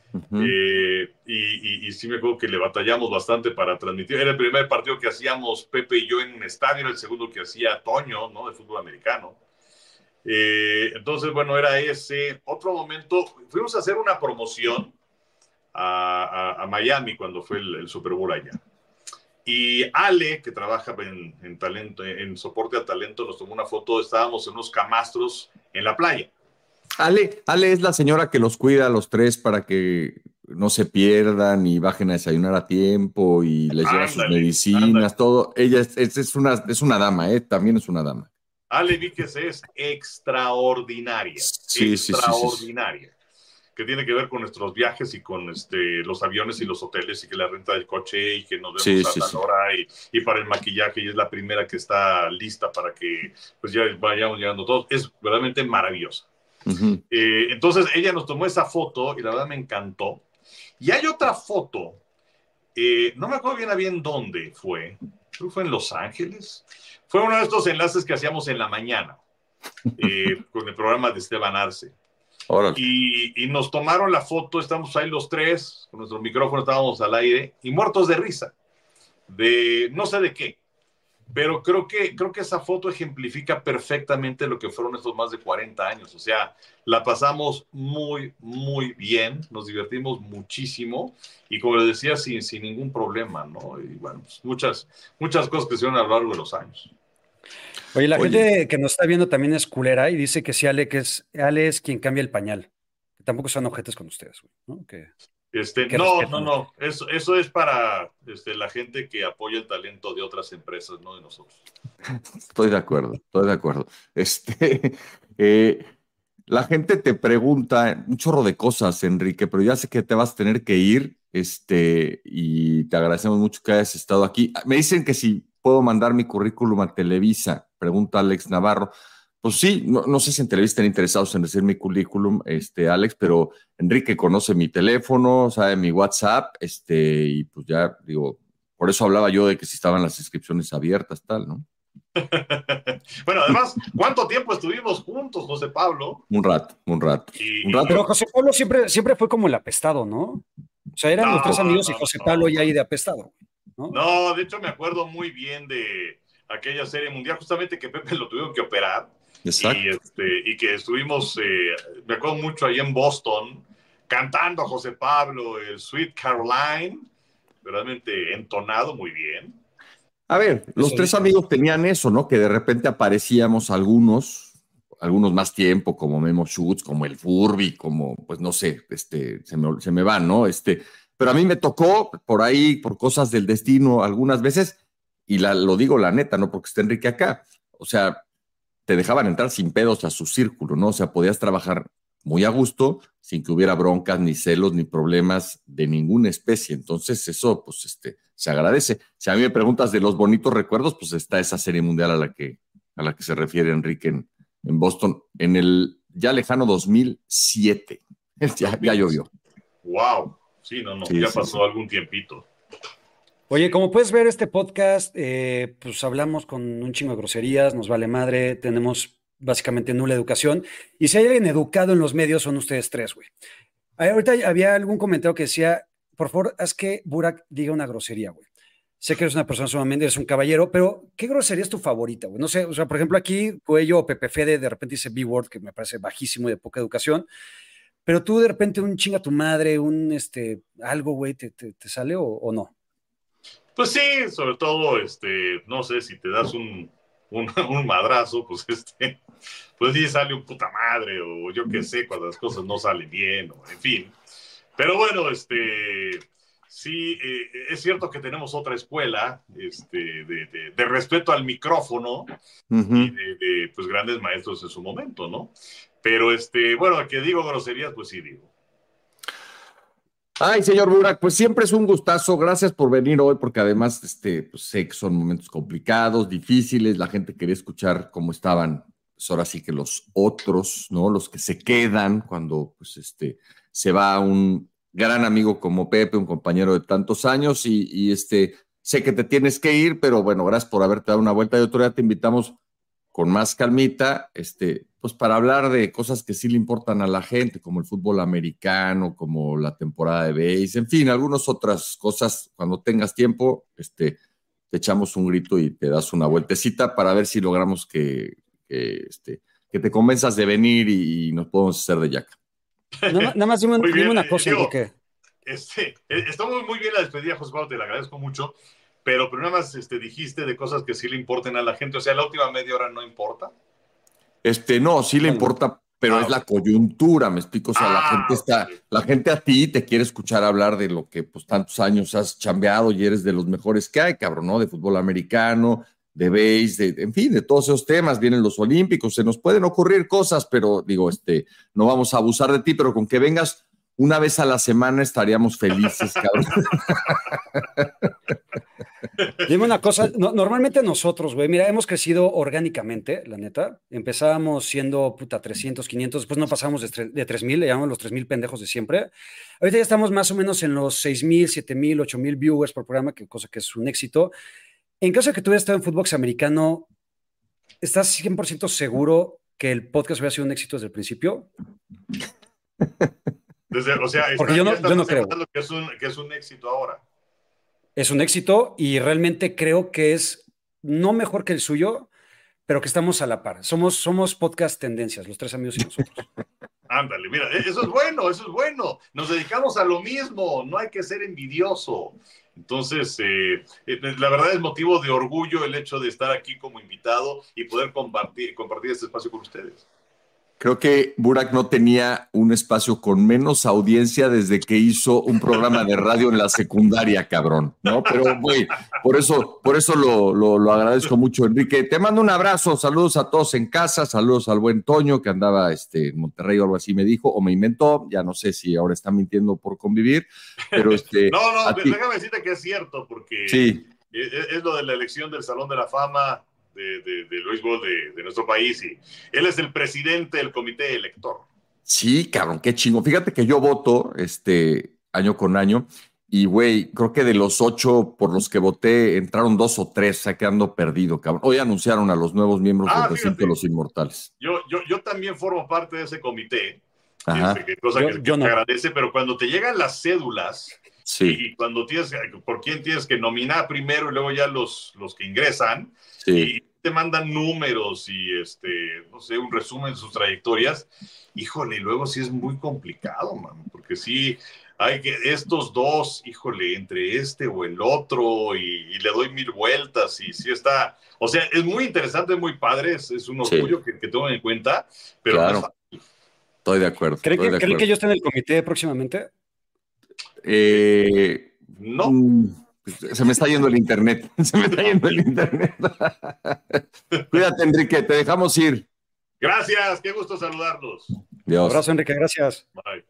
Y sí me acuerdo que le batallamos bastante para transmitir. Era el primer partido que hacíamos Pepe y yo en un estadio, era el segundo que hacía Toño, ¿no? De fútbol americano. Entonces, bueno, era ese. Otro momento, fuimos a hacer una promoción a Miami cuando fue el Super Bowl allá. Y Ale, que trabaja en talento, en soporte al talento, nos tomó una foto. Estábamos en unos camastros en la playa. Ale es la señora que los cuida a los 3 para que no se pierdan y bajen a desayunar a tiempo y les lleva sus medicinas, todo. Ella es una dama, también es una dama. Ale Víquez es extraordinaria. Sí. Que tiene que ver con nuestros viajes y con los aviones y los hoteles y que la renta del coche y que nos vemos a la hora y para el maquillaje, y es la primera que está lista para que pues ya vayamos llegando todos. Es verdaderamente maravillosa. Entonces ella nos tomó esa foto y la verdad me encantó. Y hay otra foto, no me acuerdo bien dónde fue, creo que fue en Los Ángeles. Fue uno de estos enlaces que hacíamos en la mañana con el programa de Esteban Arce. Órale. Y nos tomaron la foto, estamos ahí los tres, con nuestro micrófono estábamos al aire, y muertos de risa, de no sé de qué, pero creo que esa foto ejemplifica perfectamente lo que fueron estos más de 40 años, o sea, la pasamos muy, muy bien, nos divertimos muchísimo, y como les decía, sin ningún problema, ¿no? Y bueno, pues muchas cosas que se dieron a lo largo de los años. Oye, la gente que nos está viendo también es culera y dice que si Ale es quien cambia el pañal. Que tampoco son ojetes con ustedes, güey, ¿no? Que No. Eso es para la gente que apoya el talento de otras empresas, no de nosotros. Estoy de acuerdo. La gente te pregunta un chorro de cosas, Enrique, pero ya sé que te vas a tener que ir, y te agradecemos mucho que hayas estado aquí. Me dicen que si puedo mandar mi currículum a Televisa, pregunta Alex Navarro. Pues sí, no sé si en Televisa están interesados en recibir mi currículum, Alex, pero Enrique conoce mi teléfono, sabe mi WhatsApp, y pues ya, digo, por eso hablaba yo de que si estaban las inscripciones abiertas, tal, ¿no? Bueno, además, ¿cuánto tiempo estuvimos juntos, José Pablo? Un rato. Pero José Pablo siempre fue como el apestado, ¿no? O sea, eran los tres amigos y José Pablo ya ahí de apestado, ¿no? No, de hecho me acuerdo muy bien de aquella serie mundial, justamente que Pepe lo tuvieron que operar. Exacto. Y que estuvimos, me acuerdo mucho ahí en Boston, cantando a José Pablo, el Sweet Caroline, realmente entonado muy bien. A ver, los tres amigos tenían eso, ¿no? Que de repente aparecíamos algunos más tiempo, como Memo Schutz, como el Furby, como, pues no sé, se me van, ¿no? Pero a mí me tocó por ahí, por cosas del destino, algunas veces, y lo digo la neta, no porque esté Enrique acá, o sea, te dejaban entrar sin pedos a su círculo, ¿no? O sea, podías trabajar muy a gusto, sin que hubiera broncas, ni celos, ni problemas de ninguna especie. Entonces, eso, pues, se agradece. Si a mí me preguntas de los bonitos recuerdos, pues está esa serie mundial a la que se refiere Enrique en Boston, en el ya lejano 2007. Ya llovió. Wow. Sí, sí, ya pasó algún tiempito. Oye, como puedes ver, este podcast, pues hablamos con un chingo de groserías, nos vale madre, tenemos básicamente nula educación. Y si hay alguien educado en los medios, son ustedes tres, güey. Ahorita había algún comentario que decía, por favor, haz que Burak diga una grosería, güey. Sé que eres una persona sumamente, eres un caballero, pero ¿qué grosería es tu favorita, güey? No sé, o sea, por ejemplo, aquí Cuello o Pepe Fede de repente dice B-word, que me parece bajísimo y de poca educación. Pero tú de repente un chinga tu madre, algo, güey, ¿te sale o no? Pues sí, sobre todo, no sé, si te das un madrazo, pues pues sí sale un puta madre, o yo qué sé, cuando las cosas no salen bien, o en fin. Pero bueno, sí, es cierto que tenemos otra escuela, de respeto al micrófono, y de pues grandes maestros en su momento, ¿no? Pero bueno, que digo groserías, pues sí digo. Ay, señor Burak, pues siempre es un gustazo. Gracias por venir hoy, porque además pues sé que son momentos complicados, difíciles. La gente quería escuchar cómo estaban, pues ahora sí que los otros, ¿no? Los que se quedan cuando pues se va un gran amigo como Pepe, un compañero de tantos años, y sé que te tienes que ir, pero bueno, gracias por haberte dado una vuelta. Y otro día te invitamos con más calmita, pues para hablar de cosas que sí le importan a la gente, como el fútbol americano, como la temporada de béis, en fin, algunas otras cosas. Cuando tengas tiempo, te echamos un grito y te das una vueltecita para ver si logramos que te convenzas de venir y nos podemos hacer de yaca. Nada más dime una cosa, Enrique. Está muy bien la despedida, José Pablo, te la agradezco mucho. Pero nada más dijiste de cosas que sí le importen a la gente. O sea, la última media hora no importa. No, sí le importa, pero es la coyuntura, me explico. O sea, la gente a ti te quiere escuchar hablar de lo que pues tantos años has chambeado y eres de los mejores que hay, cabrón, ¿no? De fútbol americano, de béis, en fin, de todos esos temas. Vienen los olímpicos, se nos pueden ocurrir cosas, pero digo, no vamos a abusar de ti, pero con que vengas una vez a la semana estaríamos felices, cabrón. Dime una cosa, normalmente nosotros, güey, mira, hemos crecido orgánicamente, la neta. Empezábamos siendo, 300, 500, después no pasamos de 3,000, le llamamos los 3,000 pendejos de siempre. Ahorita ya estamos más o menos en los 6,000, 7,000, 8,000 viewers por programa, cosa que es un éxito. En caso de que tú hubieras estado en Footbox Americano, ¿estás 100% seguro que el podcast hubiera sido un éxito desde el principio? O sea, Porque yo no creo. Que es un éxito ahora. Es un éxito y realmente creo que es no mejor que el suyo, pero que estamos a la par. Somos podcast tendencias, los tres amigos y nosotros. Ándale, mira, eso es bueno, eso es bueno. Nos dedicamos a lo mismo, no hay que ser envidioso. Entonces, la verdad es motivo de orgullo el hecho de estar aquí como invitado y poder compartir este espacio con ustedes. Creo que Burak no tenía un espacio con menos audiencia desde que hizo un programa de radio en la secundaria, cabrón, ¿no? Pero, güey, por eso lo agradezco mucho, Enrique. Te mando un abrazo, saludos a todos en casa, saludos al buen Toño, que andaba en Monterrey o algo así me dijo, o me inventó, ya no sé si ahora está mintiendo por convivir, pero No, déjame decirte que es cierto, porque sí. Es lo de la elección del Salón de la Fama del béisbol de nuestro país, y él es el presidente del comité elector. Sí, cabrón, qué chingo. Fíjate que yo voto año con año y, güey, creo que de los 8 por los que voté entraron 2 o 3, quedando perdido, cabrón. Hoy anunciaron a los nuevos miembros del recinto de los Inmortales. Yo también formo parte de ese comité, cosa que no. Agradece, pero cuando te llegan las cédulas, sí. Y cuando por quién tienes que nominar primero y luego ya los que ingresan, sí. Y te mandan números y no sé, un resumen de sus trayectorias, híjole, y luego sí es muy complicado, man, porque sí hay que estos dos, híjole, entre este o el otro, y le doy 1000 vueltas, y sí está, o sea, es muy interesante, muy padre, es un orgullo que tengo en cuenta, pero claro. No es fácil. Estoy de acuerdo. ¿Creen que yo esté en el comité próximamente? No. Se me está yendo el internet. Cuídate, Enrique, te dejamos ir. Gracias, qué gusto saludarlos. Dios. Un abrazo, Enrique, gracias. Bye.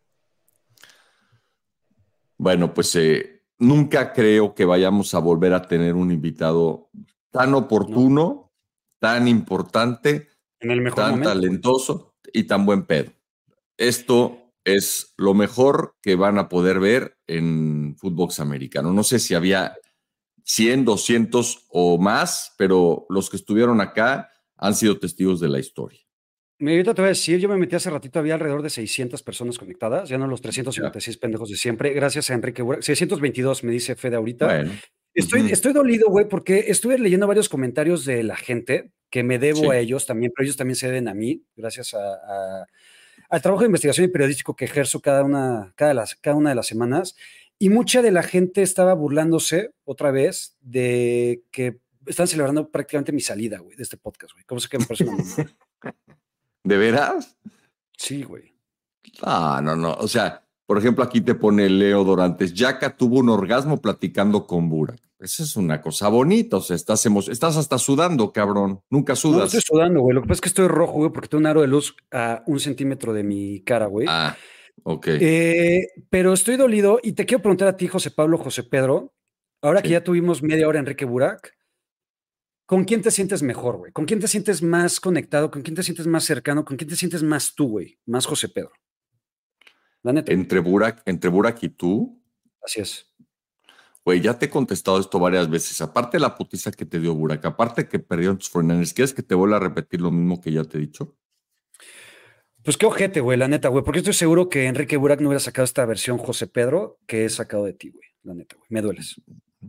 Bueno, pues nunca creo que vayamos a volver a tener un invitado tan oportuno, tan importante, en el mejor tan momento, talentoso y tan buen pedo. Esto es lo mejor que van a poder ver en Footbox Americano. No sé si había 100, 200 o más, pero los que estuvieron acá han sido testigos de la historia. Ahorita te voy a decir, yo me metí hace ratito, había alrededor de 600 personas conectadas, ya no los 356 pendejos de siempre, gracias a Enrique Burak. 622 me dice Fede ahorita. Bueno. Estoy dolido, güey, porque estuve leyendo varios comentarios de la gente que me debo a ellos también, pero ellos también se deben a mí, gracias al trabajo de investigación y periodístico que ejerzo cada una de las semanas. Y mucha de la gente estaba burlándose otra vez de que están celebrando prácticamente mi salida, güey, de este podcast, güey. ¿Cómo se que me parece una mamada? ¿De veras? Sí, güey. No. O sea, por ejemplo, aquí te pone Leo Dorantes. Yaka tuvo un orgasmo platicando con Burak. Esa es una cosa bonita. O sea, estás hasta sudando, cabrón. Nunca sudas. No estoy sudando, güey. Lo que pasa es que estoy rojo, güey, porque tengo un aro de luz a 1 centímetro de mi cara, güey. Ok. Pero estoy dolido y te quiero preguntar a ti, José Pablo, José Pedro, ahora que ya tuvimos media hora Enrique Burak, ¿con quién te sientes mejor, güey? ¿Con quién te sientes más conectado? ¿Con quién te sientes más cercano? ¿Con quién te sientes más tú, güey? Más José Pedro. La neta. ¿Entre Burak y tú? Así es. Güey, ya te he contestado esto varias veces. Aparte de la putiza que te dio Burak, aparte que perdieron tus 49ers, ¿quieres que te vuelva a repetir lo mismo que ya te he dicho? Pues qué ojete, güey, la neta, güey, porque estoy seguro que Enrique Burak no hubiera sacado esta versión José Pedro que he sacado de ti, güey, la neta, güey, me dueles.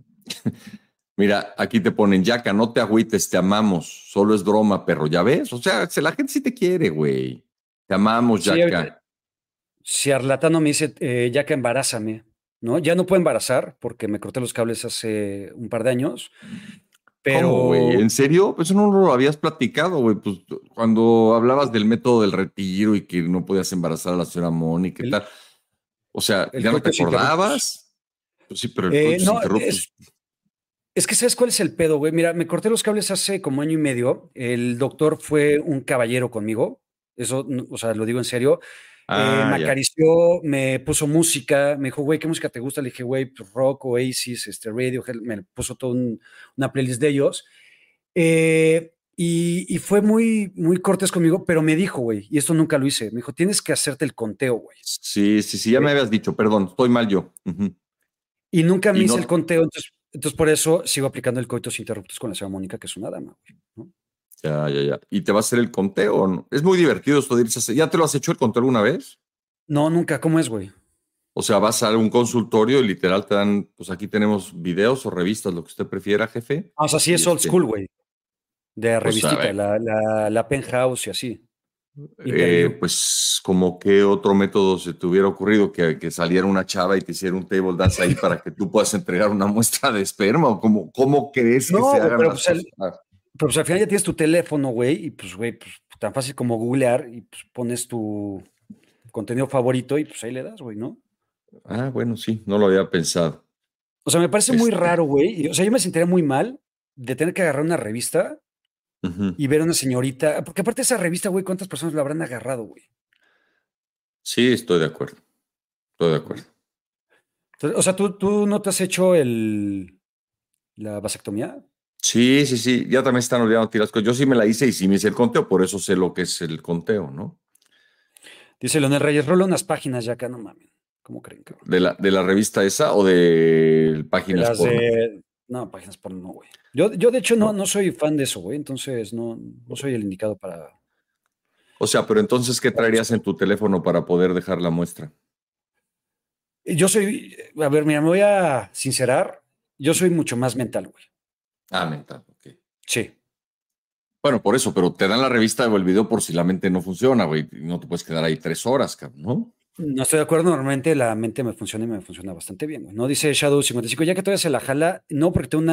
Mira, aquí te ponen, Yaka, no te agüites, te amamos, solo es broma, perro, ¿ya ves? O sea, la gente sí te quiere, güey. Te amamos, Yaka. Si Arlatano me dice, Yaka, embarázame, ¿no? Ya no puedo embarazar porque me corté los cables hace un par de años. Pero, ¿cómo, güey? ¿En serio? Pues eso no lo habías platicado, güey. Pues cuando hablabas del método del retiro y que no podías embarazar a la señora Mónica y tal. O sea, ¿ya no te acordabas? Pues sí, pero el no, es que ¿sabes cuál es el pedo, güey? Mira, me corté los cables hace como 1 año y medio. El doctor fue un caballero conmigo. Eso, o sea, lo digo en serio. Me acarició, me puso música, me dijo, güey, ¿qué música te gusta? Le dije, güey, pues rock, Oasis, Radiohead, me puso toda una playlist de ellos. Y fue muy, muy cortés conmigo, pero me dijo, güey, y esto nunca lo hice, me dijo, tienes que hacerte el conteo, güey. Sí, ya me habías dicho, perdón, estoy mal yo. Y nunca me hice el conteo, entonces por eso sigo aplicando el coitus interruptus con la señora Mónica, que es una dama, güey, ¿no? Ya. ¿Y te va a hacer el conteo o no? Es muy divertido esto de irse a hacer. ¿Ya te lo has hecho el conteo alguna vez? No, nunca. ¿Cómo es, güey? O sea, vas a un consultorio y literal te dan, pues aquí tenemos videos o revistas, lo que usted prefiera, jefe. O sea, sí es old school, güey. De Pues, revistita, la Penthouse y así. Interview. Pues como que otro método se te hubiera ocurrido que saliera una chava y te hiciera un table dance ahí para que tú puedas entregar una muestra de esperma, o cómo crees que se hagan las cosas. Pero pues al final ya tienes tu teléfono, güey, y pues, güey, pues tan fácil como googlear y pues pones tu contenido favorito y pues ahí le das, güey, ¿no? Ah, bueno, sí, no lo había pensado. O sea, me parece muy raro, güey. O sea, yo me sentiría muy mal de tener que agarrar una revista y ver a una señorita. Porque aparte de esa revista, güey, ¿cuántas personas la habrán agarrado, güey? Sí, estoy de acuerdo. Estoy de acuerdo. Entonces, o sea, ¿tú no te has hecho la vasectomía? Sí. Ya también están olvidando tiras cosas. Yo sí me la hice y sí me hice el conteo, por eso sé lo que es el conteo, ¿no? Dice Leonel Reyes, rola unas páginas ya acá, no mames. ¿Cómo creen, cabrón? ¿De la revista esa o de páginas porno? No, páginas porno no, güey. Yo de hecho No. no soy fan de eso, güey. Entonces no soy el indicado para. O sea, pero entonces, ¿qué traerías en tu teléfono para poder dejar la muestra? Yo soy, a ver, mira, me voy a sincerar. Yo soy mucho más mental, güey. Ah, mental, ok. Sí. Bueno, por eso, pero te dan la revista o el video por si la mente no funciona, güey. No te puedes quedar ahí 3 horas, cabrón, ¿no? No estoy de acuerdo. Normalmente la mente me funciona y me funciona bastante bien, güey. No dice Shadow 55, ya que todavía se la jala. No, porque tengo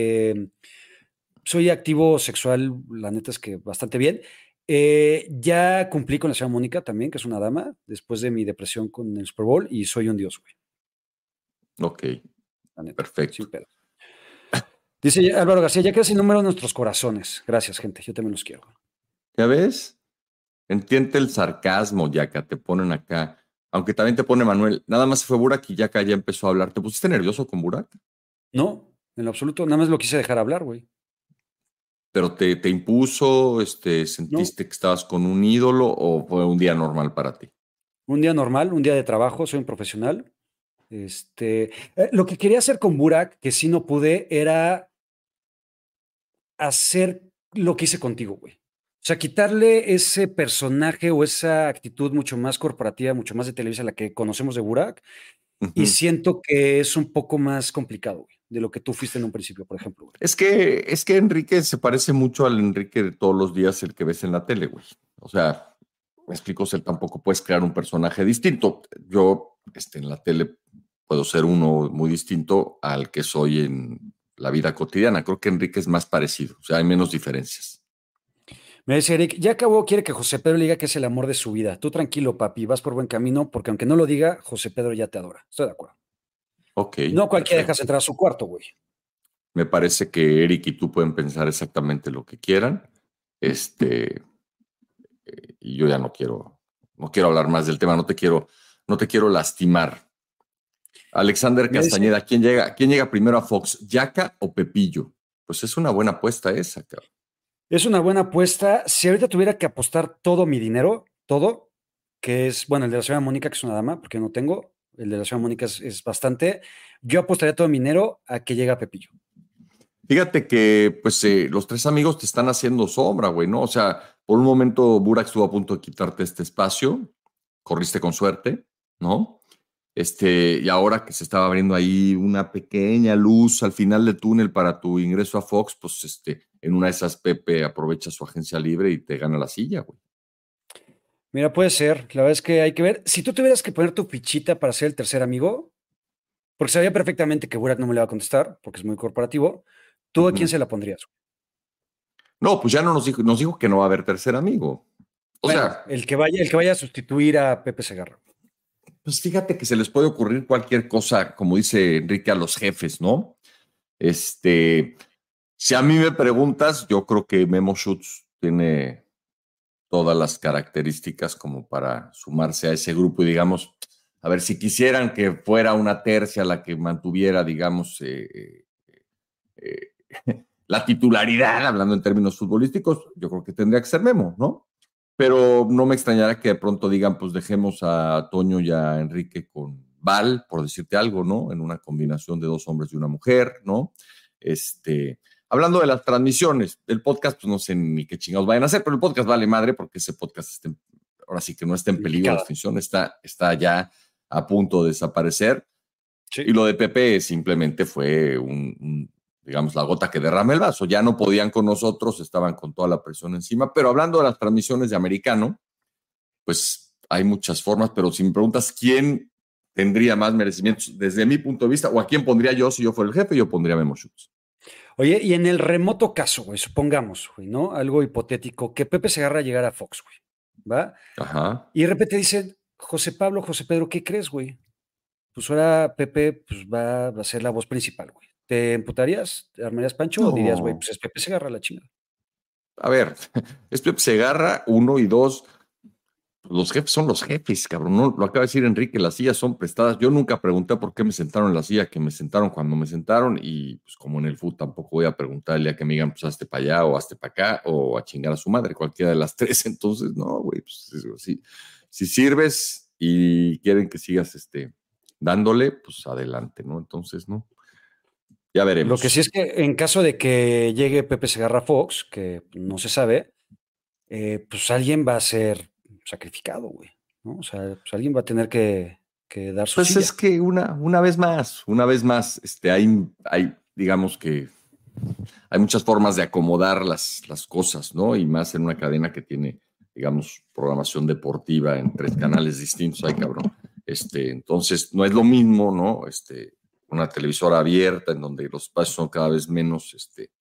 soy activo sexual, la neta es que bastante bien. Ya cumplí con la señora Mónica también, que es una dama, después de mi depresión con el Super Bowl, y soy un dios, güey. Ok, La neta, perfecto. sin pedo. Dice Álvaro García, ya quedas el número de nuestros corazones. Gracias, gente. Yo también los quiero. ¿Ya ves? Entiende el sarcasmo, Yaka, te ponen acá. Aunque también te pone Manuel. Nada más se fue Burak y Yaka ya empezó a hablar. ¿Te pusiste nervioso con Burak? No, en lo absoluto. Nada más lo quise dejar hablar, güey. ¿Pero te impuso, sentiste que estabas con un ídolo o fue un día normal para ti? Un día normal, un día de trabajo, soy un profesional. Lo que quería hacer con Burak, que sí no pude, era hacer lo que hice contigo, güey. O sea, quitarle ese personaje o esa actitud mucho más corporativa, mucho más de Televisa, la que conocemos de Burak, y siento que es un poco más complicado, güey, de lo que tú fuiste en un principio, por ejemplo, güey. Es que Enrique se parece mucho al Enrique de todos los días, el que ves en la tele, güey. O sea, me explico, él tampoco puedes crear un personaje distinto. Yo, en la tele puedo ser uno muy distinto al que soy en la vida cotidiana. Creo que Enrique es más parecido, o sea, hay menos diferencias. Me dice Eric, ya acabó, quiere que José Pedro le diga que es el amor de su vida. Tú tranquilo, papi, vas por buen camino, porque aunque no lo diga, José Pedro ya te adora. Estoy de acuerdo. Ok. No cualquiera dejas entrar a su cuarto, güey. Me parece que Eric y tú pueden pensar exactamente lo que quieran. Y yo ya no quiero hablar más del tema, no te quiero lastimar. Alexander Castañeda, ¿quién llega primero a Fox, Yaka o Pepillo? Pues es una buena apuesta esa, cabrón. Es una buena apuesta. Si ahorita tuviera que apostar todo mi dinero, todo, que es, bueno, el de la señora Mónica, que es una dama, porque no tengo, el de la señora Mónica es bastante, yo apostaría todo mi dinero a que llegue a Pepillo. Fíjate que, pues, los 3 amigos te están haciendo sombra, güey, ¿no? O sea, por un momento Burak estuvo a punto de quitarte este espacio, corriste con suerte, ¿no? Y ahora que se estaba abriendo ahí una pequeña luz al final del túnel para tu ingreso a Fox, pues, en una de esas Pepe aprovecha su agencia libre y te gana la silla, güey. Mira, puede ser, la verdad es que hay que ver. Si tú tuvieras que poner tu fichita para ser el tercer amigo, porque sabía perfectamente que Burak no me le va a contestar, porque es muy corporativo, ¿tú a quién se la pondrías? No, pues ya no nos dijo que no va a haber tercer amigo. O sea, el que vaya a sustituir a Pepe Segarra. Pues fíjate que se les puede ocurrir cualquier cosa, como dice Enrique, a los jefes, ¿no? Si a mí me preguntas, yo creo que Memo Schutz tiene todas las características como para sumarse a ese grupo y digamos, a ver, si quisieran que fuera una tercia la que mantuviera, digamos, la titularidad, hablando en términos futbolísticos, yo creo que tendría que ser Memo, ¿no? Pero no me extrañará que de pronto digan, pues dejemos a Toño y a Enrique con Val, por decirte algo, ¿no? En una combinación de 2 hombres y una mujer, ¿no? Hablando de las transmisiones, el podcast, pues no sé ni qué chingados vayan a hacer, pero el podcast vale madre porque ese podcast ahora sí que no está en peligro de extinción, está ya a punto de desaparecer. Sí. Y lo de Pepe simplemente fue digamos, la gota que derrama el vaso. Ya no podían con nosotros, estaban con toda la presión encima. Pero hablando de las transmisiones de americano, pues hay muchas formas, pero si me preguntas quién tendría más merecimientos desde mi punto de vista, o a quién pondría yo si yo fuera el jefe, yo pondría a Memo Schutz. Oye, y en el remoto caso, güey, supongamos, güey, ¿no? Algo hipotético, que Pepe Segarra llegara a Fox, güey, ¿va? Ajá. Y de repente dicen, José Pablo, José Pedro, ¿qué crees, güey? Pues ahora Pepe pues, va a ser la voz principal, güey. ¿Te emputarías? ¿Te armarías pancho o dirías, güey, No. pues es Pepe Segarra la chingada? A ver, es Pepe Segarra, 1 y 2. Los jefes son los jefes, cabrón. No, lo acaba de decir Enrique, las sillas son prestadas. Yo nunca pregunté por qué me sentaron en la silla que me sentaron cuando me sentaron y pues como en el fútbol tampoco voy a preguntarle a que me digan pues hazte para allá o hazte para acá o a chingar a su madre, cualquiera de las tres. Entonces, no, güey, pues si sirves y quieren que sigas dándole, pues adelante, ¿no? Entonces, no. Ya veremos. Lo que sí es que en caso de que llegue Pepe Segarra a Fox, que no se sabe, pues alguien va a ser sacrificado, güey, ¿no? O sea, pues alguien va a tener que dar su Pues silla. es que una vez más, hay, digamos que hay muchas formas de acomodar las cosas, ¿no? Y más en una cadena que tiene, digamos, programación deportiva en 3 canales distintos, ay cabrón. Entonces, no es lo mismo, ¿no? Una televisora abierta en donde los espacios son cada vez menos,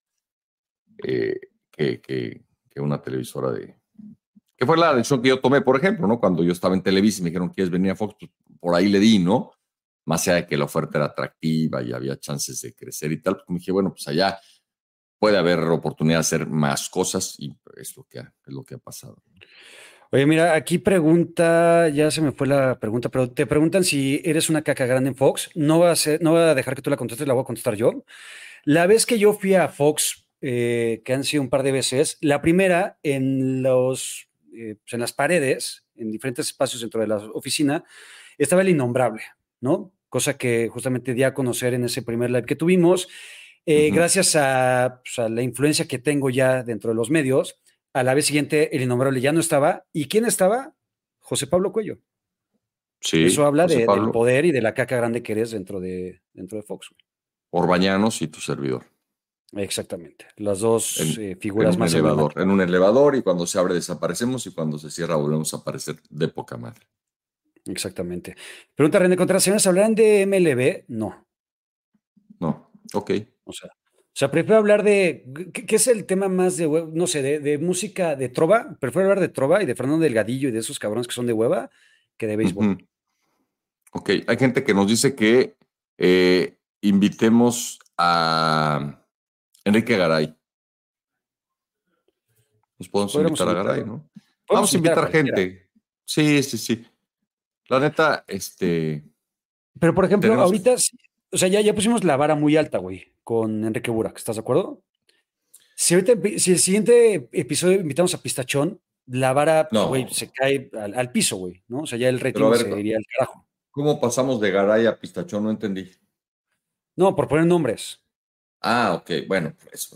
que una televisora que fue la decisión que yo tomé, por ejemplo, ¿no? Cuando yo estaba en Televisa y me dijeron, ¿quieres venir a Fox? Pues por ahí le di, ¿no? Más allá de que la oferta era atractiva y había chances de crecer y tal, pues me dije, bueno, pues allá puede haber oportunidad de hacer más cosas y es lo que ha pasado. Oye, mira, aquí pregunta, ya se me fue la pregunta, pero te preguntan si eres una caca grande en Fox. No va a dejar que tú la contestes, la voy a contestar yo. La vez que yo fui a Fox, que han sido un par de veces, la primera pues en las paredes, en diferentes espacios dentro de la oficina, estaba el innombrable, ¿no? Cosa que justamente di a conocer en ese primer live que tuvimos. Gracias pues, a la influencia que tengo ya dentro de los medios, a la vez siguiente el innombrable ya no estaba. ¿Y quién estaba? José Pablo Cuello. Sí, Eso habla José del Pablo, poder y de la caca grande que eres dentro de Fox. Orbañanos y tu servidor. Exactamente. Las dos En figuras un más elevador. emblemáticas. En un elevador y cuando se abre desaparecemos y cuando se cierra volvemos a aparecer de poca madre. Exactamente. Pregunta René Contreras, ¿señores hablarán de MLB? No. No, ok. O sea, prefiero hablar de, ¿qué es el tema más de, no sé, de música, de trova? Prefiero hablar de trova y de Fernando Delgadillo y de esos cabrones que son de hueva que de béisbol. Uh-huh. Ok, hay gente que nos dice que invitemos a Enrique Garay. Nos podemos Podríamos invitar a invitar, Garay, ¿no? podemos Vamos a invitar a invitar cualquiera. gente. Sí. La neta, Pero, por ejemplo, tenemos... ahorita, o sea, ya pusimos la vara muy alta, güey, con Enrique Burak, ¿estás de acuerdo? Si el siguiente episodio invitamos a Pistachón, la vara, pues, güey, No, se cae al piso, güey, ¿no? O sea, ya el pero a rating ver, se iría al carajo. ¿cómo pasamos de Garay a Pistachón? No entendí. No, por poner nombres. Ah, ok, bueno, pues,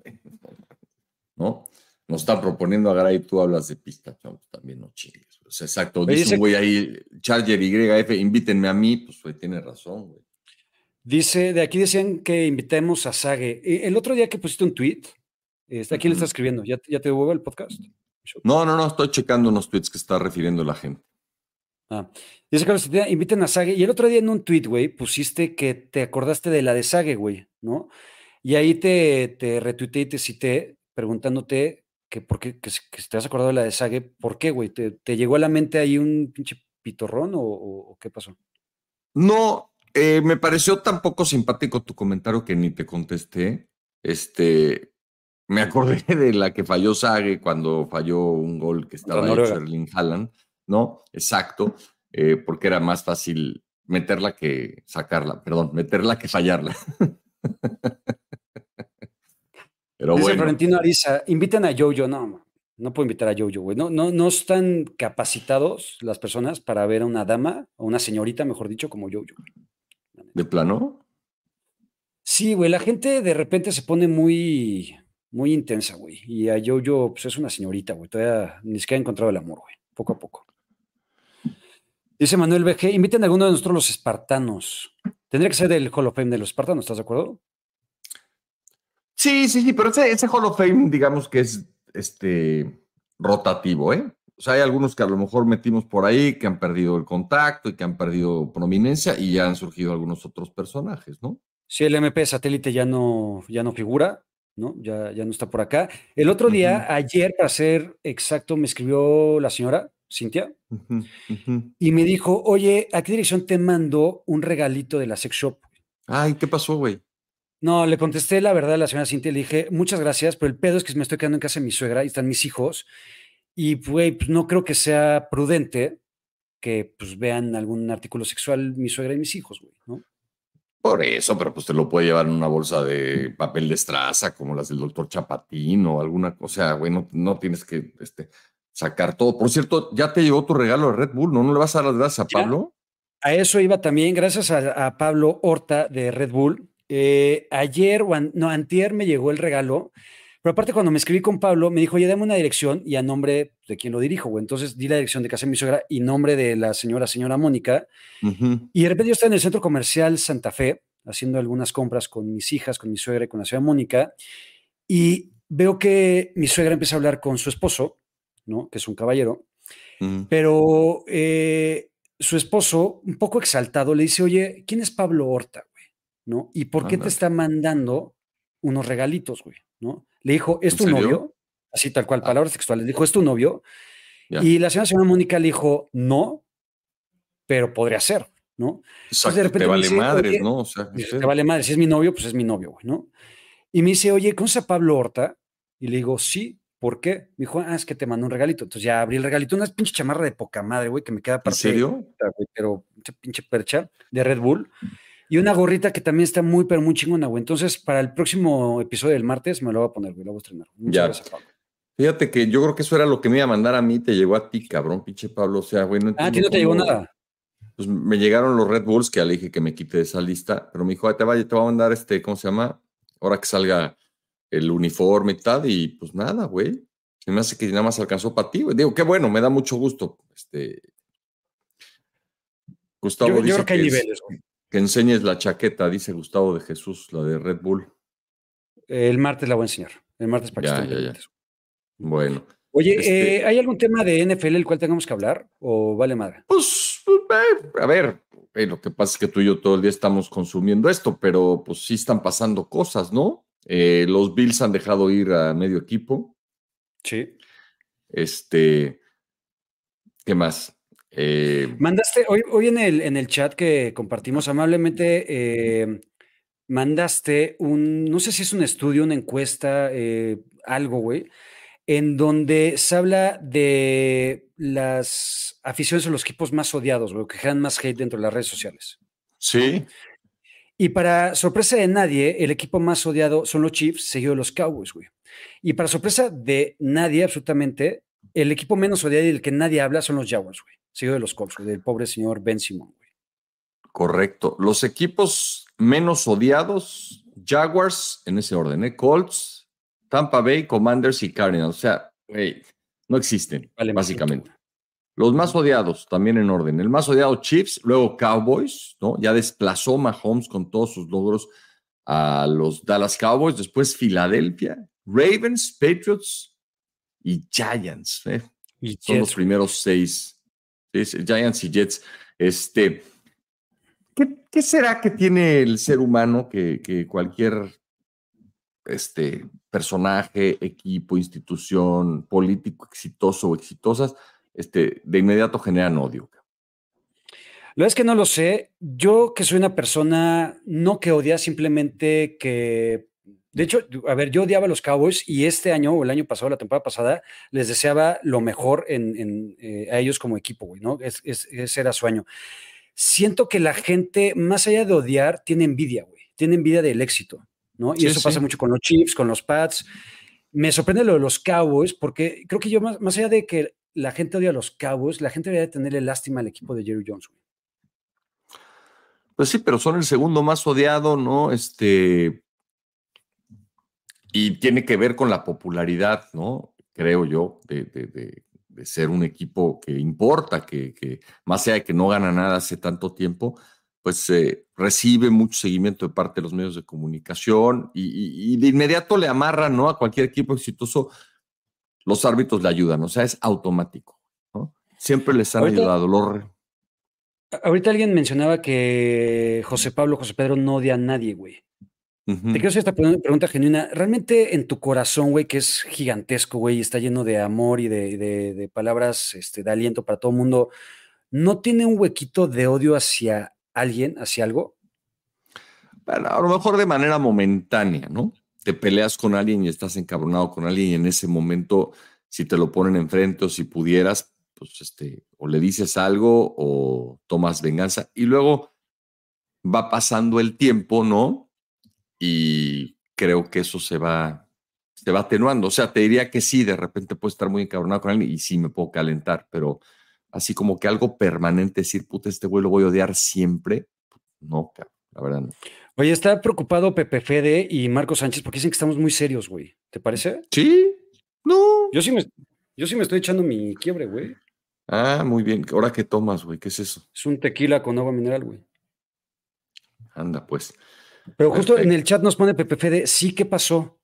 ¿no? Nos están proponiendo a Garay y tú hablas de Pistachón, pues, también no chingues. O sea, exacto, Oye, dice un güey ahí, Charger YF, invítenme a mí, pues güey, tiene razón, güey. de aquí decían que invitemos a Sage. El otro día que pusiste un tweet, ¿a quién le está escribiendo? ¿Ya te huevo el podcast? No, estoy checando unos tweets que está refiriendo la gente. Dice Carlos, inviten a Sage. Y el otro día en un tweet, güey, pusiste que te acordaste de la de Sage, güey, ¿no? Y ahí te retuiteé y te cité preguntándote que por qué, que si te has acordado de la de Sage, ¿por qué, güey? ¿Te llegó a la mente ahí un pinche pitorrón o qué pasó? No, me pareció tan poco simpático tu comentario que ni te contesté. Me acordé de la que falló Sage cuando falló un gol que Contra estaba hecho Noruega. Erling Haaland, ¿no? Exacto, porque era más fácil meterla que sacarla, perdón, meterla que fallarla. Pero Dice bueno, Florentino Ariza, inviten a Jojo. No puedo invitar a Jojo, güey. No están capacitados las personas para ver a una dama, o una señorita, mejor dicho, como Jojo. ¿de plano? Sí, güey, la gente de repente se pone muy intensa, güey. Y a Jojo, pues es una señorita, güey. Todavía ni siquiera ha encontrado el amor, güey. Poco a poco. Dice Manuel BG, inviten a alguno de nosotros los espartanos. Tendría que ser del Hall of Fame de los espartanos, ¿estás de acuerdo? Sí, pero ese Hall of Fame, digamos que es rotativo, ¿eh? O sea, hay algunos que a lo mejor metimos por ahí que han perdido el contacto y que han perdido prominencia y ya han surgido algunos otros personajes, ¿no? Sí, el MP satélite ya no figura, ¿no? Ya no está por acá. El otro día, ayer, para ser exacto, me escribió la señora Cintia y me dijo, oye, ¿a qué dirección te mando un regalito de la sex shop? Ay, ¿qué pasó, güey? No, le contesté la verdad a la señora Cintia y le dije, muchas gracias, pero el pedo es que me estoy quedando en casa de mi suegra y están mis hijos y, güey, pues no creo que sea prudente que pues vean algún artículo sexual mi suegra y mis hijos, güey, ¿no? Por eso, pero pues te lo puede llevar en una bolsa de papel de estraza, como las del doctor Chapatín o alguna cosa, güey, no tienes que sacar todo. Por cierto, ya te llegó tu regalo de Red Bull, ¿no? ¿No le vas a dar las gracias a Pablo? A eso iba también, gracias a Pablo Horta de Red Bull. Ayer antier me llegó el regalo, pero aparte cuando me escribí con Pablo, me dijo, oye, dame una dirección y a nombre de quién lo dirijo, güey. Entonces di la dirección de casa de mi suegra y nombre de la señora Mónica. Y de repente yo estaba en el centro comercial Santa Fe, haciendo algunas compras con mis hijas, con mi suegra y con la señora Mónica, y veo que mi suegra empieza a hablar con su esposo, ¿no? Que es un caballero, pero su esposo, un poco exaltado, le dice, oye, ¿quién es Pablo Horta, güey? ¿No? ¿Y por qué te está mandando unos regalitos, güey? ¿No? Le dijo, ¿es tu novio? Así tal cual, palabras textuales. Le dijo, ¿es tu novio? Ya. Y la señora Mónica le dijo, no, pero podría ser, ¿no? Exacto, de repente te vale dice, madres, ¿no? O sea, dice, te vale madres, si es mi novio, pues es mi novio, güey, ¿no? Y me dice, oye, ¿conoces a Pablo Horta? Y le digo, sí, ¿por qué? Me dijo, es que te mandó un regalito. Entonces ya abrí el regalito, una pinche chamarra de poca madre, güey, que me queda parte. ¿En serio? Güey, pero pinche percha de Red Bull. Y una gorrita que también está muy, pero muy chingona, güey. Entonces, para el próximo episodio del martes me lo voy a poner, güey, lo voy a estrenar. Muchas gracias, Pablo. Fíjate que yo creo que eso era lo que me iba a mandar a mí, te llegó a ti, cabrón, pinche Pablo. O sea, güey, no entiendo. ¿A ti no te llegó nada? Pues me llegaron los Red Bulls, que ya le dije que me quite de esa lista, pero me dijo, te voy a mandar ¿cómo se llama? Ahora que salga el uniforme y tal, y pues nada, güey. Se me hace que nada más alcanzó para ti, güey. Digo, qué bueno, me da mucho gusto. Gustavo dice creo que hay niveles, güey. Que enseñes la chaqueta, dice Gustavo de Jesús, la de Red Bull. El martes la voy a enseñar. El martes para que ya. Bueno. Oye, ¿hay algún tema de NFL el cual tengamos que hablar o vale madre? Pues, a ver, lo que pasa es que tú y yo todo el día estamos consumiendo esto, pero pues sí están pasando cosas, ¿no? Los Bills han dejado ir a medio equipo. Sí. ¿Qué más? Mandaste, hoy en el chat que compartimos amablemente, mandaste no sé si es un estudio, una encuesta, algo, güey, en donde se habla de las aficiones de los equipos más odiados, güey, que generan más hate dentro de las redes sociales. Sí. ¿No? Y para sorpresa de nadie, el equipo más odiado son los Chiefs, seguido de los Cowboys, güey. Y para sorpresa de nadie, absolutamente, el equipo menos odiado y del que nadie habla son los Jaguars, güey. Seguido de los Colts, güey, del pobre señor Ben Simon, güey. Correcto. Los equipos menos odiados, Jaguars, en ese orden, Colts, Tampa Bay, Commanders y Cardinals. O sea, güey, no existen, básicamente. Los más odiados, también en orden. El más odiado, Chiefs, luego Cowboys, ¿no? Ya desplazó Mahomes con todos sus logros a los Dallas Cowboys. Después Filadelfia, Ravens, Patriots y Giants. Y son Jets, los primeros 6. Giants y Jets. ¿Qué será que tiene el ser humano que cualquier personaje, equipo, institución, político exitoso o exitosas, de inmediato generan odio? Lo es que no lo sé. Yo que soy una persona no que odia, simplemente que... De hecho, a ver, yo odiaba a los Cowboys y este año o el año pasado, la temporada pasada, les deseaba lo mejor a ellos como equipo, güey, ¿no? Ese era su año. Siento que la gente, más allá de odiar, tiene envidia, güey. Tiene envidia del éxito, ¿no? Y eso pasa mucho con los Chiefs, con los Pats. Me sorprende lo de los Cowboys, porque creo que yo, más allá de que la gente odia a los Cowboys, la gente debería tenerle lástima al equipo de Jerry Jones, güey. Pues sí, pero son el segundo más odiado, ¿no? Y tiene que ver con la popularidad, ¿no? Creo yo, ser un equipo que importa, que más allá de que no gana nada hace tanto tiempo, pues recibe mucho seguimiento de parte de los medios de comunicación y de inmediato le amarran, ¿no? A cualquier equipo exitoso, los árbitros le ayudan, o sea, es automático, ¿no? Siempre les han ayudado. Ahorita alguien mencionaba que José Pedro no odia a nadie, güey. Te quiero hacer esta pregunta genuina. ¿Realmente en tu corazón, güey, que es gigantesco, güey, y está lleno de amor y de palabras de aliento para todo el mundo, no tiene un huequito de odio hacia alguien, hacia algo? Bueno, a lo mejor de manera momentánea, ¿no? Te peleas con alguien y estás encabronado con alguien y en ese momento, si te lo ponen enfrente o si pudieras, pues o le dices algo o tomas venganza y luego va pasando el tiempo, ¿no? Y creo que eso se va atenuando. O sea, te diría que sí, de repente puedo estar muy encabronado con alguien y sí me puedo calentar, pero así como que algo permanente, decir, puta, este güey lo voy a odiar siempre, no, cabrón, la verdad no. Oye, está preocupado Pepe Fede y Marco Sánchez porque dicen que estamos muy serios, güey. ¿Te parece? Sí, no. Yo sí me estoy echando mi quiebre, güey. Ah, muy bien. ¿Ahora qué tomas, güey? ¿Qué es eso? Es un tequila con agua mineral, güey. Anda, pues. Pero Perfecto. justo en el chat nos pone Pepe Fede, sí, ¿qué pasó?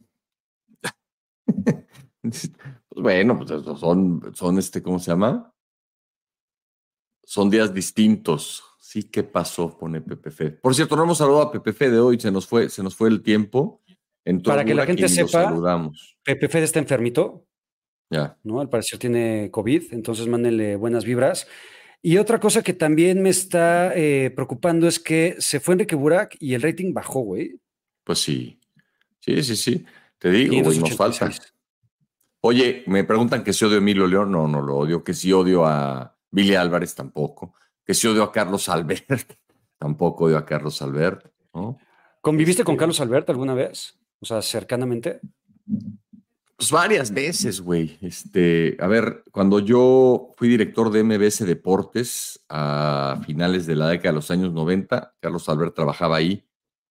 Pues bueno, pues son, ¿cómo se llama? Son días distintos. Sí, ¿qué pasó? Pone Pepe Fede. Por cierto, no hemos saludado a Pepe Fede hoy, se nos fue el tiempo. Entonces, para que la gente sepa, saludamos. Pepe Fede está enfermito, Ya. ¿no? Al parecer tiene COVID, entonces mándenle buenas vibras. Y otra cosa que también me está preocupando es que se fue Enrique Burak y el rating bajó, güey. Pues sí. Sí. Te digo, güey, nos 586. falta. Oye, me preguntan que si odio a Emilio León. No, no lo odio. Que si odio a Billy Álvarez, tampoco. Que si odio a Carlos Albert. Tampoco odio a Carlos Albert, ¿no? ¿Conviviste con Carlos Albert alguna vez? O sea, cercanamente. Pues varias veces, güey. A ver, cuando yo fui director de MBS Deportes a finales de la década de los años 90, Carlos Albert trabajaba ahí.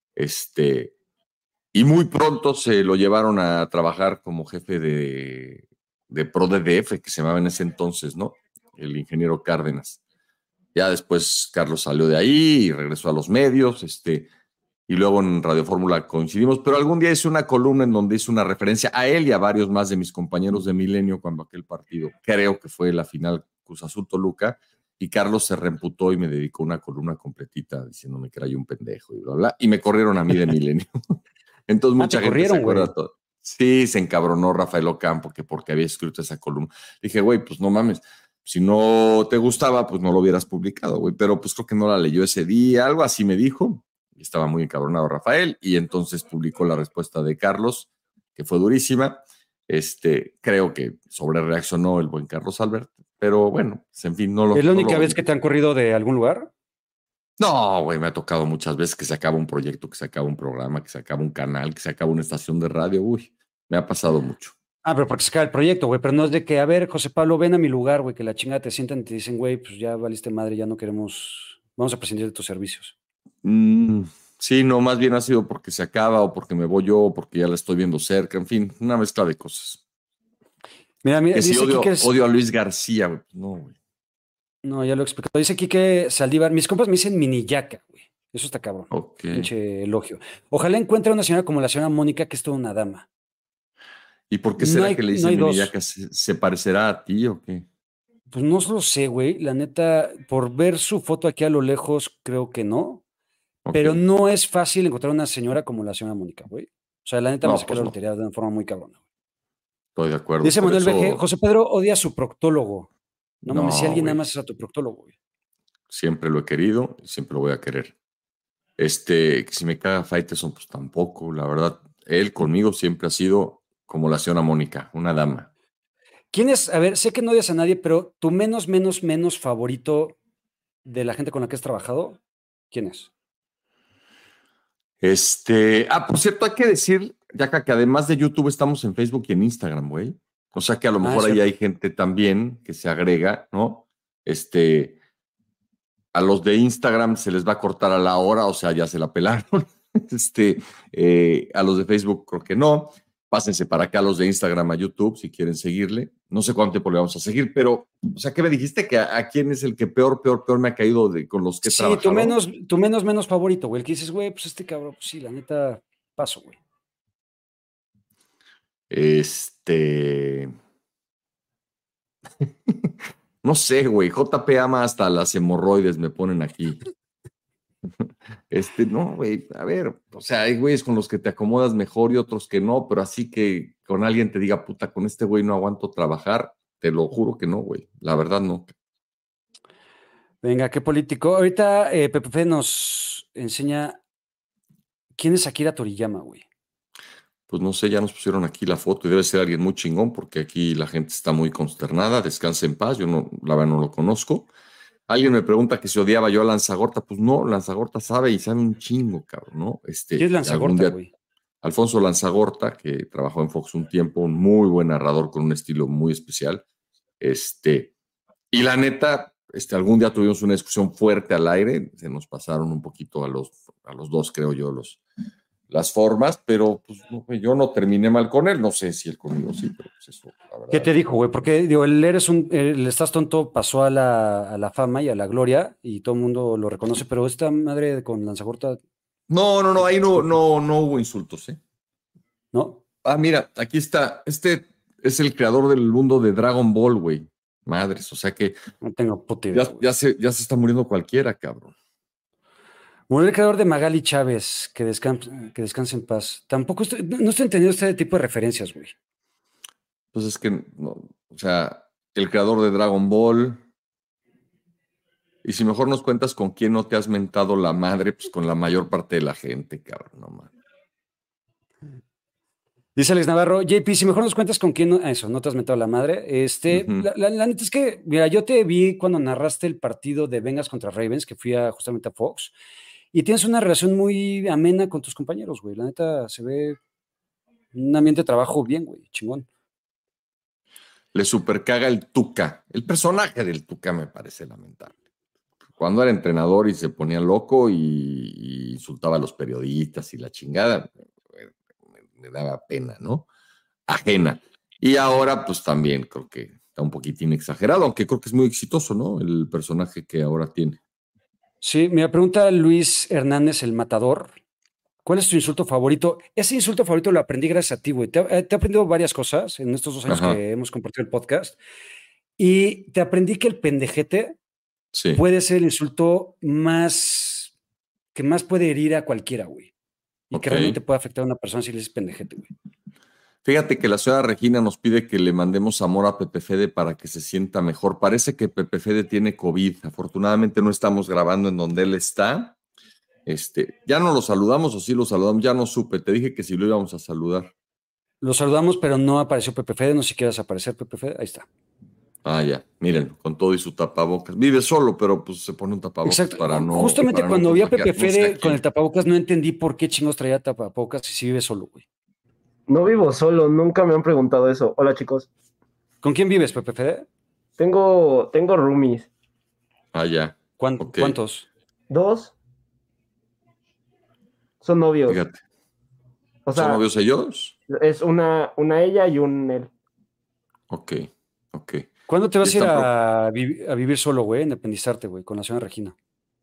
Y muy pronto se lo llevaron a trabajar como jefe de ProDDF, que se llamaba en ese entonces, ¿no? El ingeniero Cárdenas. Ya después Carlos salió de ahí y regresó a los medios, y luego en Radio Fórmula coincidimos, pero algún día hice una columna en donde hice una referencia a él y a varios más de mis compañeros de Milenio cuando aquel partido, creo que fue la final Cruz Azul Toluca, y Carlos se reemputó y me dedicó una columna completita diciéndome que era yo un pendejo y bla, bla, y me corrieron a mí de Milenio. Entonces mucha gente se acuerda todo. Sí, se encabronó Rafael Ocampo que porque había escrito esa columna. Dije, güey, pues no mames, si no te gustaba, pues no lo hubieras publicado, güey, pero pues creo que no la leyó ese día, algo así me dijo. Estaba muy encabronado Rafael y entonces publicó la respuesta de Carlos, que fue durísima. Creo que sobrereaccionó el buen Carlos Albert, pero bueno, pues, en fin, no lo... ¿Es la única vez que te han corrido de algún lugar? No, güey, me ha tocado muchas veces que se acaba un proyecto, que se acaba un programa, que se acaba un canal, que se acaba una estación de radio. Uy, me ha pasado mucho. Ah, pero porque se acaba el proyecto, güey, pero no es de que, a ver, José Pablo, ven a mi lugar, güey, que la chingada te sientan y te dicen, güey, pues ya valiste madre, ya no queremos, vamos a prescindir de tus servicios. Sí, no, más bien ha sido porque se acaba o porque me voy yo o porque ya la estoy viendo cerca, en fin, una mezcla de cosas. Mira, que si dice odio, aquí que es... odio a Luis García, güey. No, güey. No, ya lo he explicado. Dice aquí que Saldívar, mis compas me dicen mini yaca, güey. Eso está cabrón. Ok. Pinche elogio. Ojalá encuentre una señora como la señora Mónica, que es toda una dama. ¿Y por qué será que le dicen no mini yaca? ¿Se parecerá a ti o qué? Pues no lo sé, güey. La neta, por ver su foto aquí a lo lejos, creo que no. Okay. Pero no es fácil encontrar una señora como la señora Mónica, güey. O sea, la neta me saqué la lotería de una forma muy cabrona. Estoy de acuerdo. Dice Manuel VG, José Pedro odia a su proctólogo. No mames, si alguien nada más es a tu proctólogo, güey. Siempre lo he querido y siempre lo voy a querer. Que si me caga Faitelson, pues tampoco. La verdad, él conmigo siempre ha sido como la señora Mónica, una dama. ¿Quién es? A ver, sé que no odias a nadie, pero tu menos favorito de la gente con la que has trabajado, ¿quién es? Por cierto, hay que decir, Yaka, que además de YouTube estamos en Facebook y en Instagram, güey. O sea que a lo mejor ahí hay gente también que se agrega, ¿no? A los de Instagram se les va a cortar a la hora, o sea, ya se la pelaron. A los de Facebook creo que no. Pásense para acá los de Instagram a YouTube si quieren seguirle. No sé cuánto tiempo le vamos a seguir, pero, o sea, ¿qué me dijiste? ¿Que a quién es el que peor me ha caído con los que he trabajado? Sí, tu menos favorito, güey. El que dices, güey, pues este cabrón, pues sí, la neta, paso, güey. No sé, güey. JP ama hasta las hemorroides, me ponen aquí. No, güey, a ver, o sea, hay güeyes con los que te acomodas mejor y otros que no, pero así que con alguien te diga, puta, con este güey no aguanto trabajar, te lo juro que no, güey, la verdad no. Venga, qué político. Ahorita Pepe nos enseña quién es Akira Toriyama, güey. Pues no sé, ya nos pusieron aquí la foto y debe ser alguien muy chingón porque aquí la gente está muy consternada, descansa en paz, yo no, la verdad no lo conozco. Alguien me pregunta que si odiaba yo a Lanzagorta, pues no, Lanzagorta sabe y sabe un chingo, cabrón, ¿no? ¿Quién es Lanzagorta, güey? Alfonso Lanzagorta, que trabajó en Fox un tiempo, un muy buen narrador con un estilo muy especial. Y la neta, algún día tuvimos una discusión fuerte al aire, se nos pasaron un poquito a los dos, creo yo, las formas, pero pues, no, yo no terminé mal con él, no sé si él conmigo sí, pero pues eso, la verdad. ¿Qué te dijo, güey? Porque digo, el Estás Tonto pasó a la fama y a la gloria y todo el mundo lo reconoce, pero esta madre con Lanzagorta... No, ahí no hubo insultos, ¿eh? ¿No? Ah, mira, aquí está, es el creador del mundo de Dragon Ball, güey. Madres, o sea que... No tengo puta idea, ya se está muriendo cualquiera, cabrón. Murió el creador de Magali Chávez, que descanse en paz. Tampoco no estoy entendiendo este tipo de referencias, güey. Pues es que, no, o sea, el creador de Dragon Ball. Y si mejor nos cuentas con quién no te has mentado la madre, pues con la mayor parte de la gente, cabrón, no mames. Dice Alex Navarro, JP, si mejor nos cuentas con quién no te has mentado la madre. La neta es que, mira, yo te vi cuando narraste el partido de Bengals contra Ravens, que fui justamente a Fox, y tienes una relación muy amena con tus compañeros, güey. La neta se ve un ambiente de trabajo bien, güey, chingón. Le supercaga el Tuca. El personaje del Tuca me parece lamentable. Cuando era entrenador y se ponía loco y insultaba a los periodistas y la chingada, me daba pena, ¿no? Ajena. Y ahora, pues también creo que está un poquitín exagerado, aunque creo que es muy exitoso, ¿no? El personaje que ahora tiene. Sí, me pregunta Luis Hernández, el matador. ¿Cuál es tu insulto favorito? Ese insulto favorito lo aprendí gracias a ti, güey. Te he aprendido varias cosas en estos 2 años que hemos compartido el podcast. Y te aprendí que el pendejete puede ser el insulto que más puede herir a cualquiera, güey. Y que realmente puede afectar a una persona si le dices pendejete, güey. Fíjate que la señora Regina nos pide que le mandemos amor a Pepe Fede para que se sienta mejor. Parece que Pepe Fede tiene COVID. Afortunadamente no estamos grabando en donde él está. ¿Ya no lo saludamos o sí lo saludamos? Ya no supe. Te dije que sí lo íbamos a saludar. Lo saludamos, pero no apareció Pepe Fede. No sé si quieres aparecer, Pepe Fede. Ahí está. Ah, ya. Miren, con todo y su tapabocas. Vive solo, pero pues se pone un tapabocas. Exacto. Para no... Justamente para cuando no vi a Pepe Fede no con el tapabocas, no entendí por qué chingos traía tapabocas y si vive solo, güey. No vivo solo, nunca me han preguntado eso. Hola, chicos. ¿Con quién vives, Pepe Fede? Tengo roomies. Ah, ya. ¿Cuántos? 2. Son novios. Fíjate. O sea, ¿son novios ellos? Es una ella y un él. Ok. ¿Cuándo te vas a ir a vivir solo, güey? Independizarte, güey, con la señora Regina.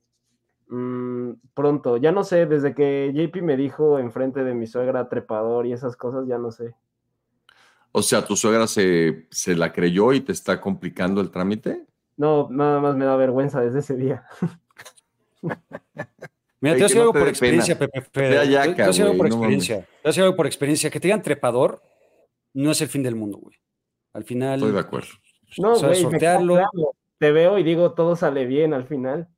Pronto, ya no sé, desde que JP me dijo enfrente de mi suegra trepador y esas cosas, ya no sé. O sea, ¿tu suegra se la creyó y te está complicando el trámite? No, nada más me da vergüenza desde ese día. Mira, te voy a decir algo por experiencia, Pepe Fede. Te voy a decir algo por experiencia. Te voy a decir algo por experiencia. Que te digan trepador no es el fin del mundo, güey. Al final... Estoy de acuerdo. No, güey, sortearlo. Te veo y digo, todo sale bien al final.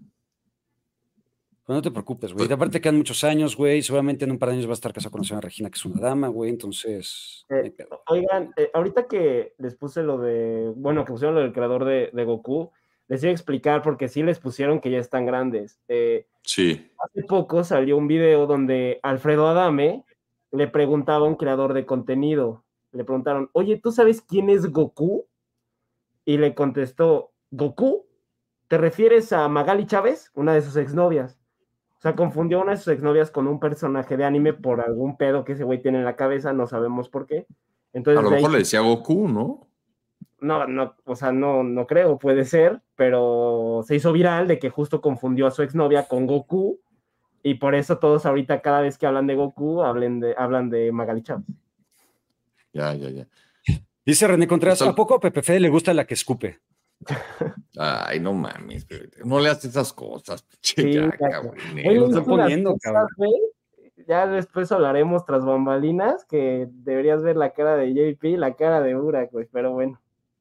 Pero no te preocupes, güey. Aparte quedan muchos años, güey. Seguramente en un par de años vas a estar casado con la señora Regina, que es una dama, güey. Entonces... Oigan, ahorita que les puse lo de... Bueno, que pusieron lo del creador de Goku, les iba a explicar porque sí les pusieron que ya están grandes. Sí. Hace poco salió un video donde Alfredo Adame le preguntaba a un creador de contenido. Le preguntaron, oye, ¿tú sabes quién es Goku? Y le contestó, ¿Goku? ¿Te refieres a Magali Chávez? Una de sus exnovias. O sea, confundió a una de sus exnovias con un personaje de anime por algún pedo que ese güey tiene en la cabeza, no sabemos por qué. Entonces, a lo mejor le decía Goku, ¿no? No, o sea, no creo, puede ser, pero se hizo viral de que justo confundió a su exnovia con Goku, y por eso todos ahorita cada vez que hablan de Goku, hablan de Magali Chávez. Ya. Dice René Contreras, ¿a poco a Pepe Fede le gusta la que escupe? Ay, no mames, no le haces esas cosas, Sí, cabrón. Lo están poniendo, cabrón. Ya después hablaremos tras bambalinas, que deberías ver la cara de JP y la cara de Burak, güey, pero bueno.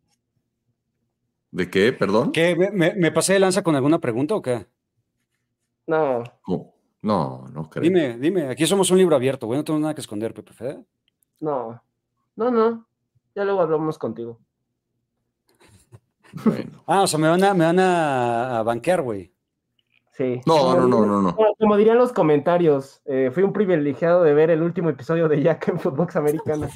¿De qué? ¿Perdón? ¿Qué? ¿Me pasé de lanza con alguna pregunta o qué? No. No creo. Dime, aquí somos un libro abierto, güey, no tengo nada que esconder, Pepe Fede. No. Ya luego hablamos contigo. Bueno. O sea, me van a banquear, güey. Sí. No. Como dirían los comentarios, fui un privilegiado de ver el último episodio de Jack en Footbox Americana.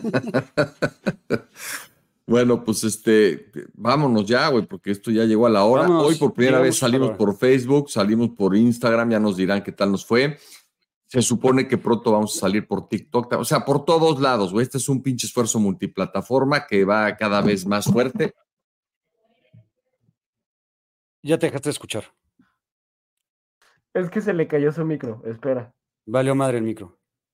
Bueno, pues vámonos ya, güey, porque esto ya llegó a la hora. Vámonos, hoy por primera vez salimos por Facebook, salimos por Instagram, ya nos dirán qué tal nos fue. Se supone que pronto vamos a salir por TikTok, o sea, por todos lados, güey. Este es un pinche esfuerzo multiplataforma que va cada vez más fuerte. Ya te dejaste de escuchar. Es que se le cayó su micro, espera. Valió madre el micro.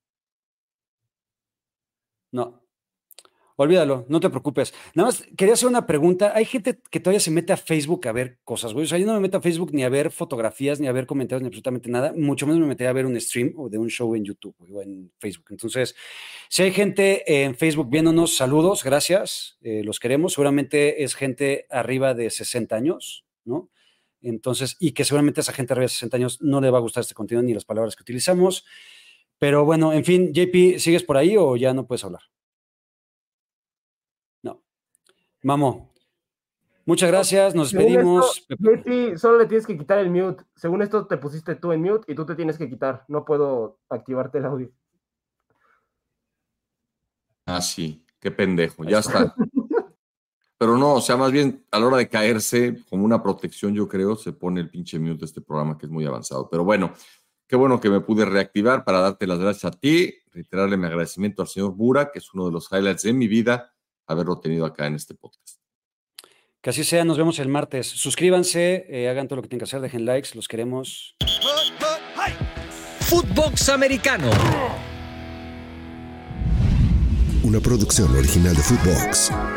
No. Olvídalo, no te preocupes. Nada más quería hacer una pregunta. Hay gente que todavía se mete a Facebook a ver cosas, güey. O sea, yo no me meto a Facebook ni a ver fotografías, ni a ver comentarios, ni absolutamente nada. Mucho menos me metería a ver un stream o de un show en YouTube, güey, o en Facebook. Entonces, si hay gente en Facebook viéndonos, saludos, gracias. Los queremos. Seguramente es gente arriba de 60 años, ¿no? Entonces, y que seguramente a esa gente arriba de 60 años no le va a gustar este contenido ni las palabras que utilizamos. Pero bueno, en fin, JP, ¿sigues por ahí o ya no puedes hablar? No. Mamo, muchas gracias, nos despedimos. JP, solo le tienes que quitar el mute. Según esto te pusiste tú en mute y tú te tienes que quitar. No puedo activarte el audio. Sí, qué pendejo, ya está. Pero no, o sea, más bien a la hora de caerse, como una protección, yo creo, se pone el pinche mute de este programa que es muy avanzado. Pero bueno, qué bueno que me pude reactivar para darte las gracias a ti, reiterarle mi agradecimiento al señor Burak, que es uno de los highlights de mi vida, haberlo tenido acá en este podcast. Que así sea, nos vemos el martes. Suscríbanse, hagan todo lo que tienen que hacer, dejen likes, los queremos. Footbox Americano. Una producción original de Footbox.